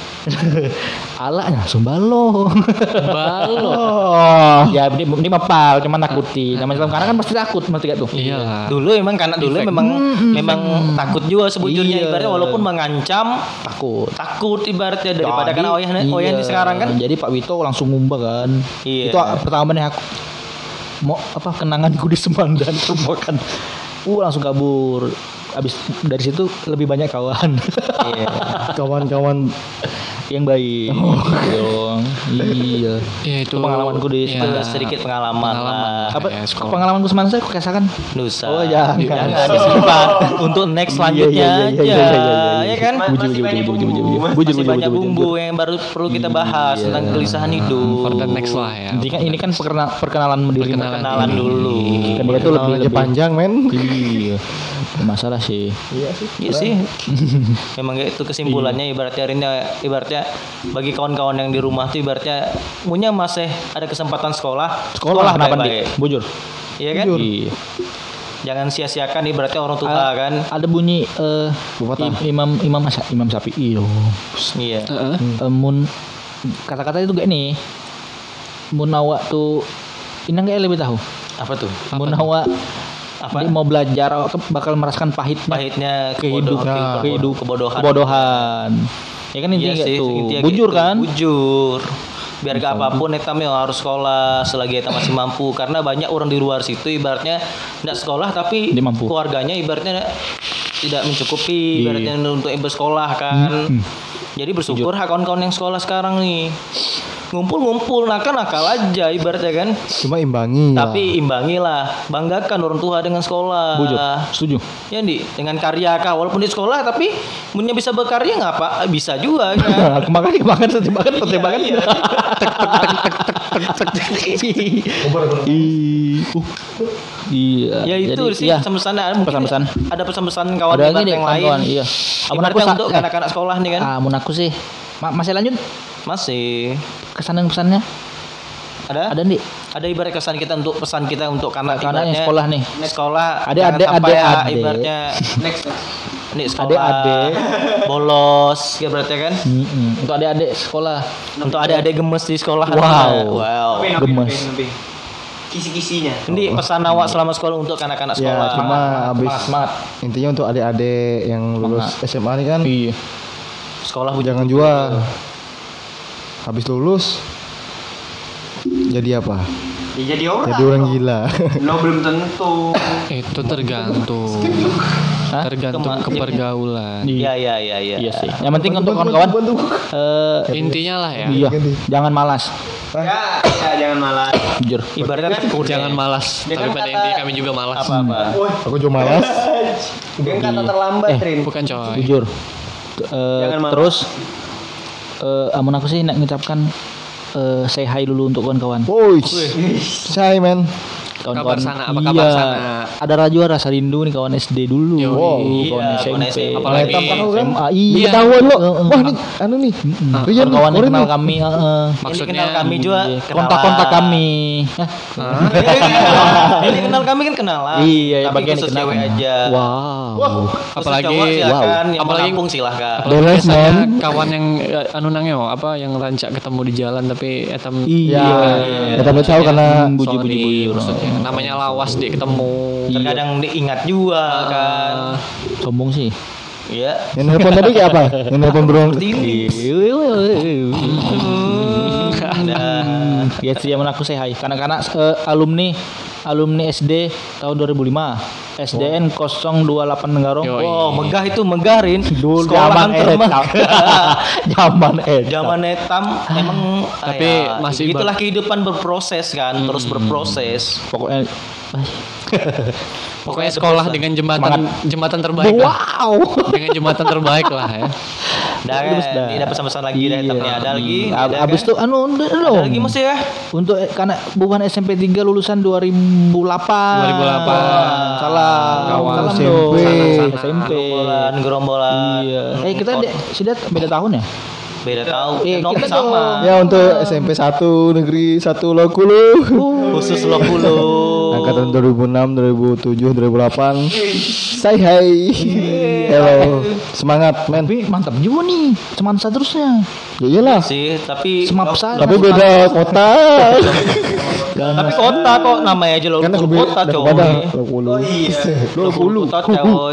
S4: Ala langsung balo.
S2: Balo.
S4: Oh. Ya ini ini mapal cuma nakuti. Namanya dalam kanan kan pasti takut mesti gak tuh.
S2: Iyalah.
S1: Dulu emang karena dulu memang memang takut juga sebujurnya
S4: Iya.
S1: ibaratnya walaupun mengancam
S4: Takut.
S1: takut ibaratnya daripada
S4: Jadi,
S1: karena oyah oyah di
S4: iya.
S1: sekarang kan.
S4: Jadi Pak Wito langsung ngumbah kan.
S1: Iya.
S4: Itu pertama nih aku mau apa kenanganku di Semandan terlupakan. Uh langsung kabur. Abis dari situ lebih banyak kawan.
S1: Iya.
S5: Kawan-kawan
S4: yang baik. Dong. Iya.
S2: Ya itu
S4: Pengalamanku di
S2: ya,
S1: Ada sedikit pengalaman,
S2: pengalaman.
S1: lah.
S4: Apa
S2: Ya, sekolah.
S4: pengalamanku semana saya kok kesakan?
S1: Nusa.
S4: Oh, jangan.
S1: Jangan disimpan untuk next selanjutnya
S4: Iya, iya, iya,
S1: aja.
S4: iya, iya, iya, iya.
S1: Ya kan?
S7: Ma-
S4: Bujur,
S7: masih
S4: bujur,
S7: banyak
S4: bujur,
S7: bumbu.
S4: bujur, bujur.
S1: Masih
S4: Bujur, bujur,
S1: banyak
S4: bujur,
S1: bumbu
S4: bujur.
S1: yang baru perlu kita bahas
S4: Iya.
S1: tentang kegelisahan hidup.
S2: For the next lah ya.
S4: Ini kan ini kan perkena- perkenalan diri
S2: Perkenalan.
S1: Kenalan dulu.
S4: Kan dia tuh lebih
S5: aja
S4: lebih
S5: panjang men.
S4: Iya. Masalah sih.
S5: Iya sih.
S1: Iya sih. Memang itu kesimpulannya ibaratnya Rinda, ibaratnya bagi kawan-kawan yang di rumah tuh ibaratnya punya masih ada kesempatan sekolah.
S4: Sekolah kenapa
S1: baik-baik.
S4: nih? Bujur.
S1: Iya kan?
S4: Iya.
S1: Jangan sia-siakan ibaratnya orang tua
S4: Ah,
S1: kan.
S4: Ada bunyi eh im- imam imam masa imam sapi iyo.
S1: Iya.
S2: Heeh.
S4: Eh, mun kata-kata itu gak nih. Mun awak tuh ini nggak lebih tahu.
S1: Apa tuh?
S4: Mun awak
S1: Apa?
S4: dia mau belajar awak ke- bakal merasakan pahitnya
S1: Pahitnya
S4: kehidupan,
S1: kebodohan,
S4: kehidupan
S1: kebodohan.
S4: kebodohan. Ya kan intinya
S1: Iya
S4: kayak
S1: sih,
S4: tuh.
S1: intinya
S4: Bujur
S1: gitu.
S4: kan?
S1: Bujur. biar gak apapun etam ya harus sekolah selagi etam masih mampu, karena banyak orang di luar situ ibaratnya tidak sekolah tapi
S4: Dia mampu.
S1: keluarganya ibaratnya tidak mencukupi ibaratnya untuk bersekolah kan. Jadi bersyukur hak kawan-kawan yang sekolah sekarang nih ngumpul-ngumpul nakal-nakal aja ibaratnya kan,
S5: Cuma imbangi. lah.
S1: tapi imbangilah, banggakan orang tua dengan sekolah.
S4: Bujur. Setuju.
S1: Ya Di, dengan karya kah walaupun di sekolah tapi punya bisa berkarya nggak apa bisa juga kan.
S4: Nah, kemakan kemakan setembakan pertembakan.
S1: Iya,
S4: Ih, uh. Iya.
S1: ya itu
S4: Jadi,
S1: sih
S4: iya.
S1: pesan-pesan ada mungkin
S4: Pesan-pesan.
S1: ada pesan-pesan kawan
S4: Ada
S1: ibarat
S4: lagi nih
S1: yang
S4: kawan-kawan,
S1: lain.
S4: iya. Amun
S1: Ibaratnya
S4: aku sa-
S1: untuk
S4: eh.
S1: anak-anak sekolah nih kan.
S4: Ah, mun aku sih Ma- masih lanjut
S1: Masih
S4: kesan dan pesannya
S1: ada
S4: ada nih
S1: ada ibarat kesan kita untuk pesan kita untuk anak
S4: Anak-anak yang
S1: ibaratnya
S4: sekolah nih.
S1: sekolah
S4: Adik,
S1: jangan
S4: adik,
S1: sampai
S4: adik,
S1: ya,
S4: adik.
S1: ibaratnya
S7: Next, next.
S1: ini sekolah
S4: Adik-adik.
S1: bolos ya berarti kan
S4: Mm-mm. Untuk adik-adik sekolah.
S1: untuk adik-adik gemes di sekolah.
S4: Wow.
S1: wow.
S4: Gemes.
S7: Kisi-kisinya.
S1: Ini pesan awak selama sekolah untuk anak-anak
S5: Ya,
S1: sekolah.
S5: cuma habis
S4: semangat.
S5: intinya untuk adik-adik yang lulus S M A nih kan
S4: Iya.
S1: sekolah
S5: jangan juga habis lulus jadi apa?
S7: Ya jadi orang.
S5: Jadi orang gila.
S7: Lo belum tentu.
S2: Itu tergantung.
S4: Hah?
S2: Tergantung
S1: Kema-
S2: kepergaulan.
S1: Iya iya iya iya.
S4: Iya sih. Yang penting untuk kawan-kawan eh
S2: Intinya lah ya.
S4: iya, jangan malas.
S7: Ya, ya jangan malah.
S4: Jujur.
S1: Ibaratnya kan kuda.
S2: Jangan malas.
S7: Dia
S2: Tapi
S7: kan
S2: pada
S7: kata-
S2: intinya kami juga malas.
S1: apa-apa.
S5: Aku juga malas.
S7: Dengan kata terlambat,
S4: Eh,
S7: Rin.
S2: Bukan coy.
S4: Jujur. T- eh,
S7: Jangan malas.
S4: terus eh amun aku sih nak ngucapkan eh say hi dulu untuk kawan-kawan.
S5: Woi, say man.
S4: Kawan-kawan.
S2: Kabar sana, apa
S4: iya,
S2: kabar sana?
S4: Ada Rajwa rasa rindu nih kawan S D dulu.
S2: Yoi.
S4: Wow,
S1: Iya,
S4: kawan
S1: kawan
S4: S M P.
S1: S M P.
S2: Apalagi-
S5: Etam tahu kan?
S4: S M A. Iya,
S2: Iya.
S5: Ketahuan lo.
S4: Heeh.
S5: Wah, nih anu nih. Rian,
S4: Kawan-kawan yang
S5: Korin
S4: kenal
S5: nih.
S4: kami, heeh.
S2: Maksudnya
S1: Ini kenal kami juga.
S4: Iya,
S1: kenalan.
S4: kontak-kontak kami. Hah?
S1: Ini kenal kami kan kenalan.
S4: Iya,
S1: tapi
S4: bagian
S1: khusus
S4: kenal.
S1: cewek aja.
S4: Wow.
S1: Khusus
S2: Apalagi-
S1: cowok silakan,
S4: wow.
S1: yang mau
S2: Apalagi-
S1: nampung silahkan.
S2: apalagi
S5: Beres,
S2: biasanya
S5: man.
S2: kawan yang eh, anu nangnya oh, apa yang rancak ketemu di jalan tapi etam
S4: Iya.
S5: Ya, tapi tahu karena
S4: buju
S2: Sorry,
S4: buju buju.
S2: maksudnya namanya lawas di ketemu.
S1: Terkadang diingat juga kan.
S4: Sombong sih.
S1: Iya.
S5: yang nelpon tadi kayak apa? Yang nelpon bro.
S1: Nah,
S4: Ya sih yang aku say hi. Karena-karena eh, alumni alumni S D tahun dua ribu lima. S D N nol dua delapan Tenggarong.
S2: Yoi.
S1: wow, megah itu megarin.
S4: Dulu
S1: Sekolah
S4: zaman
S1: kan termegah.
S4: Zaman etam.
S1: Zaman etam emang
S2: Tapi
S1: ya,
S2: masih
S1: itulah kehidupan berproses kan, terus berproses.
S4: Pokoknya
S2: Pokoknya sekolah dengan jembatan jembatan terbaik lah.
S4: wow.
S2: Dengan jembatan terbaik lah ya.
S1: Dah,
S4: Terus dah.
S1: ini ada pesan-pesan lagi dah etamnya. Ada lagi.
S4: Ab-
S1: ada
S4: Abis
S1: kan?
S4: itu anu udah
S1: Ada
S4: dong.
S1: lagi masih ya?
S4: Untuk eh, karena bukan S M P tiga lulusan dua ribu delapan.
S2: dua ribu delapan.
S4: Salah.
S2: Kawan
S4: Salam
S5: S M P.
S4: dong.
S2: Sana-sana.
S4: S M P.
S1: Gerombolan, gerombolan.
S4: Iya. Eh kita dek, sudah beda tahun ya?
S1: Beda tahu.
S4: Eh,
S1: Nom
S4: kita
S1: sama.
S5: Ya untuk S M P satu negeri satu Lokulu.
S1: Khusus lo puluh.
S5: Angkatan dua ribu enam, dua ribu tujuh, dua ribu delapan. Say hi. Hello. Semangat, men.
S4: Tapi mantap juga nih. Cuman seterusnya.
S5: Ya iyalah.
S1: Sih, tapi
S4: Semap saya.
S5: Tapi beda kota.
S1: tapi kota kok namanya aja lo
S5: Kan aku
S1: kota
S5: beda
S1: coy.
S5: kota Lokulu.
S1: Lo kota coy.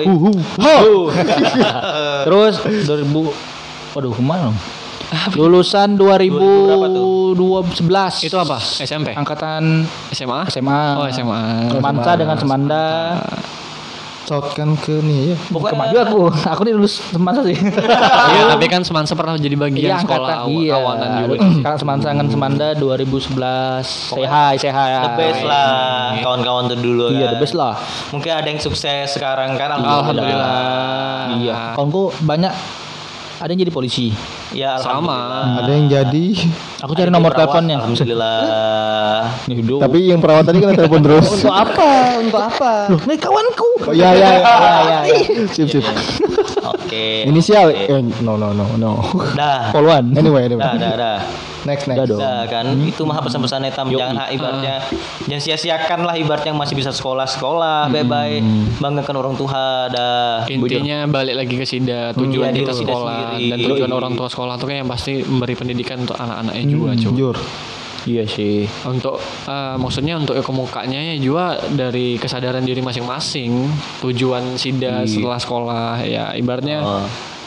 S4: Terus dua ribu waduh kemana dong? Lulusan dua ribu sebelas.
S2: Itu apa? S M P?
S4: Angkatan
S2: S M A?
S4: S M A.
S2: Oh, S M A.
S4: Semansa dengan Semanda.
S5: Sautkan ke nih ya.
S4: Kemana juga aku? Aku nih lulus Semansa sih.
S2: Iya, tapi kan Semansa pernah jadi bagian sekolah
S4: angkatan, iya.
S2: kawanan juga.
S4: Sekarang Semansa dengan Semanda dua ribu sebelas. Say hi, say hi.
S1: The best lah kawan-kawan tuh dulu
S4: Iya,
S1: kan.
S4: the best lah.
S1: Mungkin ada yang sukses sekarang kan.
S2: Alhamdulillah.
S4: Iya. Kawanku banyak ada yang jadi polisi.
S1: Ya
S2: Sama.
S1: alhamdulillah.
S5: Ada yang jadi.
S4: Aku cari nomor
S1: Perawat,
S4: teleponnya.
S1: Alhamdulillah.
S4: Nih, hidup.
S5: Tapi yang perawat tadi kan telepon terus.
S7: Untuk apa? Untuk apa?
S4: Loh, nih kawanku.
S5: Oh, ya ya ya ya. Sip sip.
S1: Oke.
S5: Inisial. Eh, no no no no.
S1: Dah.
S4: Poluan.
S5: Anyway, anyway.
S1: Dah, dah, dah.
S5: Next next.
S4: Dah dong.
S1: Dah kan, itu mah pesan-pesan etam jangan hak ibaratnya, jangan sia-siakan lah ibaratnya yang masih bisa sekolah-sekolah, bye-bye, banggakan orang tua, dah.
S2: Intinya balik lagi ke SIDA, tujuan
S1: Iya,
S2: kita
S1: diri SIDA
S2: sekolah
S1: sendiri.
S2: dan tujuan orang tua sekolah tuh kan yang pasti memberi pendidikan untuk anak-anaknya juga, cuy.
S5: Jujur.
S4: Iya sih.
S2: Untuk eh, maksudnya untuk kemukanya ya juga dari kesadaran diri masing-masing. Tujuan SIDA setelah sekolah ya ibaratnya
S1: Oh.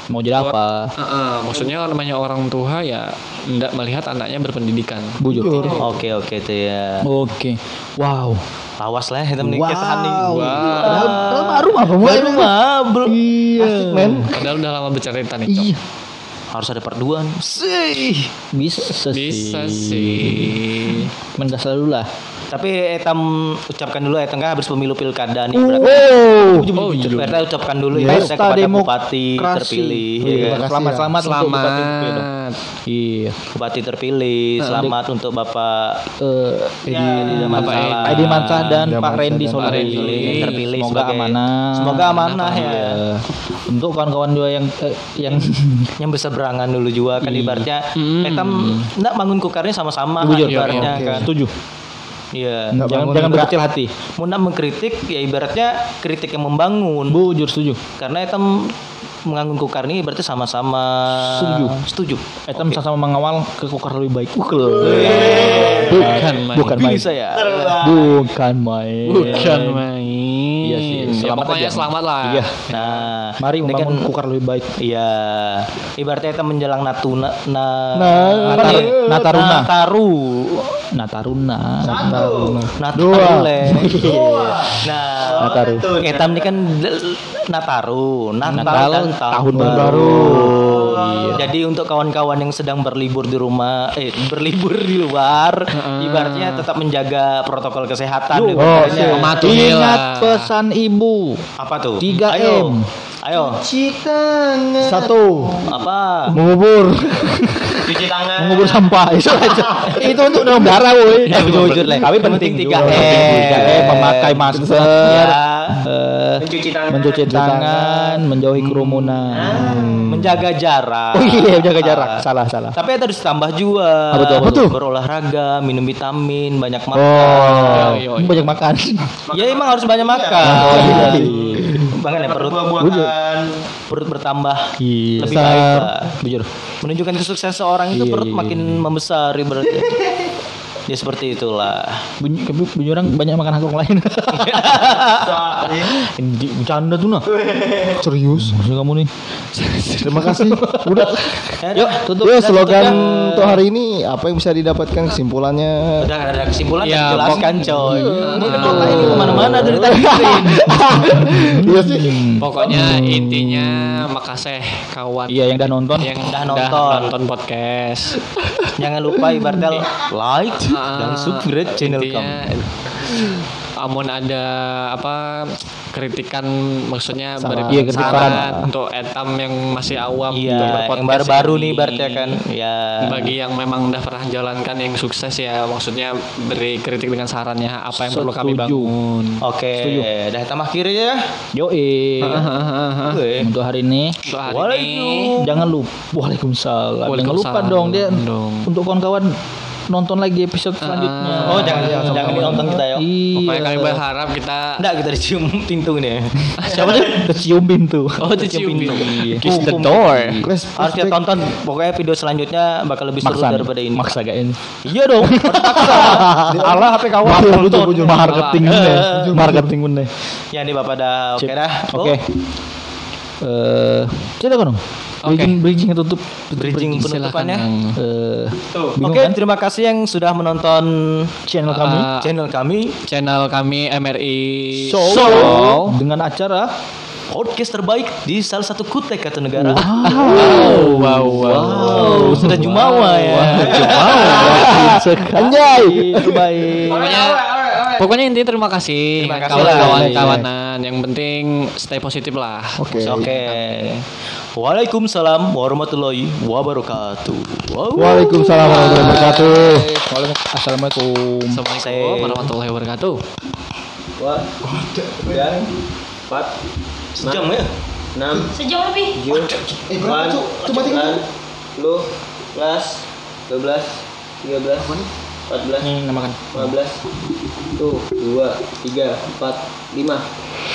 S4: Mau jadi apa?
S2: Heeh, maksudnya namanya orang tua ya tidak melihat anaknya berpendidikan.
S4: Bujur.
S1: Oke oke tuh ya.
S4: Oke. Wow.
S1: Awas lah kita menikah nih.
S2: Wow.
S4: Padahal baru apa mau
S1: Rumah bro.
S4: Iya. Men.
S2: Padahal udah lama bercerita nih, Cok.
S4: Iya.
S1: Harus ada part dua nih.
S4: Bisa sih.
S2: Bisa sih.
S4: Cuman gak selalu lah.
S1: Tapi Etam ucapkan dulu Etam kan habis pemilu pilkada nih berarti.
S4: Oh,
S1: Oh, Berarti ucapkan dulu ya
S4: Pesta
S1: kepada
S4: demokrasi.
S1: bupati terpilih.
S4: Iya,
S1: ya kan?
S4: selamat selamat untuk Bupati terpilih dong.
S2: Selamat.
S4: Iya.
S1: Bupati terpilih. Selamat untuk Bapak
S4: Eh,
S1: Edi Mansah.
S4: Edi Mansah dan
S5: Edi
S4: Pak
S5: Mansah
S4: Randy
S5: dan Pak
S4: Soleh
S1: Randy terpilih
S4: semoga
S1: sebagai-
S4: amanah.
S1: Semoga amanah ya.
S4: Iya. Untuk kawan-kawan juga yang eh, yang
S1: Yang berseberangan dulu juga kan ibaratnya Etam enggak bangun kukarnya sama-sama
S4: Bujur.
S1: ibaratnya
S5: Oke.
S1: kan.
S4: setuju.
S1: Iya.
S5: Nggak
S4: Jangan
S5: bangun
S4: jangan
S5: juga.
S4: berkecil hati.
S1: Mau nak mengkritik ya ibaratnya kritik yang membangun.
S4: Bujur setuju.
S1: Karena Etam mengangun kukar ini berarti sama-sama
S4: Setuju.
S1: Setuju.
S4: Etam sama-sama mengawal ke kukar lebih baik. Ukel.
S2: Bukan main.
S4: Bukan main.
S1: Bisa ya.
S4: Bukan main.
S2: Bukan main.
S4: Iya sih,
S2: Ya,
S4: selamat
S2: pokoknya
S4: aja.
S2: selamat lah.
S4: Iya.
S1: Nah,
S4: Mari
S1: ini
S4: membangun
S1: kan-
S4: kukar lebih baik.
S1: Iya. Ibaratnya Etam menjelang Natuna na,
S5: Nah,
S1: apa
S4: Natar-
S1: nih?
S4: Nataruna.
S1: Nataru.
S4: Nataruna.
S1: Nataru. le. Nah,
S4: Nataru.
S1: Etam ini kan d- Nataru, Natal,
S4: Natal,
S1: dan
S4: tahun
S1: baru.
S4: baru. Iya.
S1: Jadi untuk kawan-kawan yang sedang berlibur di rumah, eh berlibur di luar, ibaratnya tetap menjaga protokol kesehatan. ibaratnya.
S4: Oh,
S2: Mematuhi
S4: ingat
S2: lah.
S4: pesan ibu.
S1: Apa tuh?
S4: tiga
S1: Ayo.
S4: M.
S1: Ayo.
S4: Satu.
S1: Apa?
S4: Mengubur.
S1: Cuci tangan.
S4: Mengubur sampah. Itu itu untuk dalam darah, woi.
S1: Ya, jujur lah.
S4: Tapi penting
S1: tiga
S4: juga. tiga M, memakai masker.
S1: Ya.
S4: eh,
S7: Mencuci tangan.
S4: mencuci tangan, menjauhi kerumunan.
S1: Menjaga jarak.
S4: Oh iya, jaga jarak. Salah, salah.
S1: Tapi ada harus tambah juga.
S4: Apa tuh, apa tuh?
S1: Berolahraga, minum vitamin, banyak makan.
S4: Oh,
S2: Yo, yo, yo.
S4: banyak makan.
S1: Ya emang harus banyak makan.
S4: Oh, iya.
S1: Bahkan ya perut perut bertambah
S4: Iya.
S1: lebih baik lah.
S4: Bujur.
S1: Menunjukkan kesuksesan seorang itu
S4: Iya,
S1: perut
S4: iya,
S1: makin membesar ibaratnya. Ya seperti itulah.
S4: Bunyi, tapi bunyi orang banyak makan hak orang lain. Ini bercanda tuh nah.
S5: Serius.
S4: Maksud kamu nih.
S5: Terima kasih. Udah.
S1: Yuk, tutup.
S5: Yuk,
S1: Udah,
S5: slogan
S1: tutup ya.
S5: untuk hari ini apa yang bisa didapatkan kesimpulannya?
S1: Udah ada kesimpulan
S2: Ya,
S1: yang jelaskan coy. Ini kepala ini
S2: Iya.
S1: kemana-mana dari tadi.
S5: Iya sih.
S2: Pokoknya intinya makasih kawan
S4: Iya, yang udah nonton.
S2: yang
S1: Udah
S2: udah
S1: nonton.
S2: nonton podcast.
S1: Jangan lupa ibaratnya like dan
S2: Ah,
S1: subscribe channel
S2: intinya,
S1: kami.
S2: Amun ada apa kritikan maksudnya
S5: Saran.
S2: beri
S4: Iya, kritik
S2: saran
S4: saran.
S2: untuk Etam yang masih awam untuk
S1: Iya,
S2: berpodcast
S1: yang baru-baru
S2: ini.
S1: nih ibaratnya kan. Ya.
S2: Bagi yang memang udah pernah jalankan yang sukses ya maksudnya beri kritik dengan sarannya apa yang perlu kami
S4: Setuju.
S2: bangun.
S1: Oke, dah kita akhiri ya.
S4: Yoi.
S1: Oke.
S4: Untuk hari ini
S2: Untuk hari
S1: Waalaikum.
S2: ini
S4: jangan lupa. Waalaikumsalam. Jangan lupa
S2: Waalaikumsalam
S4: dong dia
S2: dong.
S4: untuk kawan-kawan nonton lagi episode selanjutnya.
S1: Oh, jangan jangan dinonton kita ya.
S4: Iya.
S2: Pokoknya kami berharap kita
S1: Enggak, kita dicium pintu nih.
S4: Siapa sih? Kecium pintu.
S2: oh dicium pintu.
S4: Kiss the door.
S5: Chris,
S1: Harus kita tonton. Pokoknya video selanjutnya bakal lebih seru
S4: Maksa
S1: daripada ini.
S4: Maksa gak ini?
S1: Iya dong. Allah H P kawan tonton.
S4: Marketing nih. Marketing nih.
S1: Ya nih Bapak dah oke dah.
S4: Oke. Eh, cerita kan dong.
S2: Oke.
S4: Bridging bridging tutup
S1: Bridging penutupannya.
S4: Eh, bingung
S1: Oke,
S4: kan?
S1: terima kasih yang sudah menonton
S4: Channel kami.
S2: Ah,
S1: channel kami
S2: channel kami M R I
S4: Show dengan acara
S1: podcast terbaik di salah satu kutai Kartanegara.
S2: Wow, wow, wow.
S1: Oh, sudah jumawa ya.
S4: Anjay, terbaik.
S2: Pokoknya, pokoknya intinya terima kasih,
S1: Terima kasih lah.
S2: kawan-kawan-kawanan. Yang penting stay positif lah.
S5: Oke.
S1: Oke. Waalaikumsalam warahmatullahi wabarakatuh. Wow.
S5: Waalaikumsalam warahmatullahi wabarakatuh.
S4: Waalaikumsalam. Assalamualaikum.
S2: Assalamualaikum warahmatullahi wabarakatuh.
S7: Wah. Dan empat,
S1: Sejam ya?
S7: enam,
S3: Sejam lebih.
S7: tujuh,
S5: Eh, berapa, Cuk? Coba tiga.
S7: sembilan, sepuluh, sebelas, dua belas, tiga belas, empat belas,
S4: Ini namakan.
S7: lima belas. Tuh, dua, tiga, empat, lima.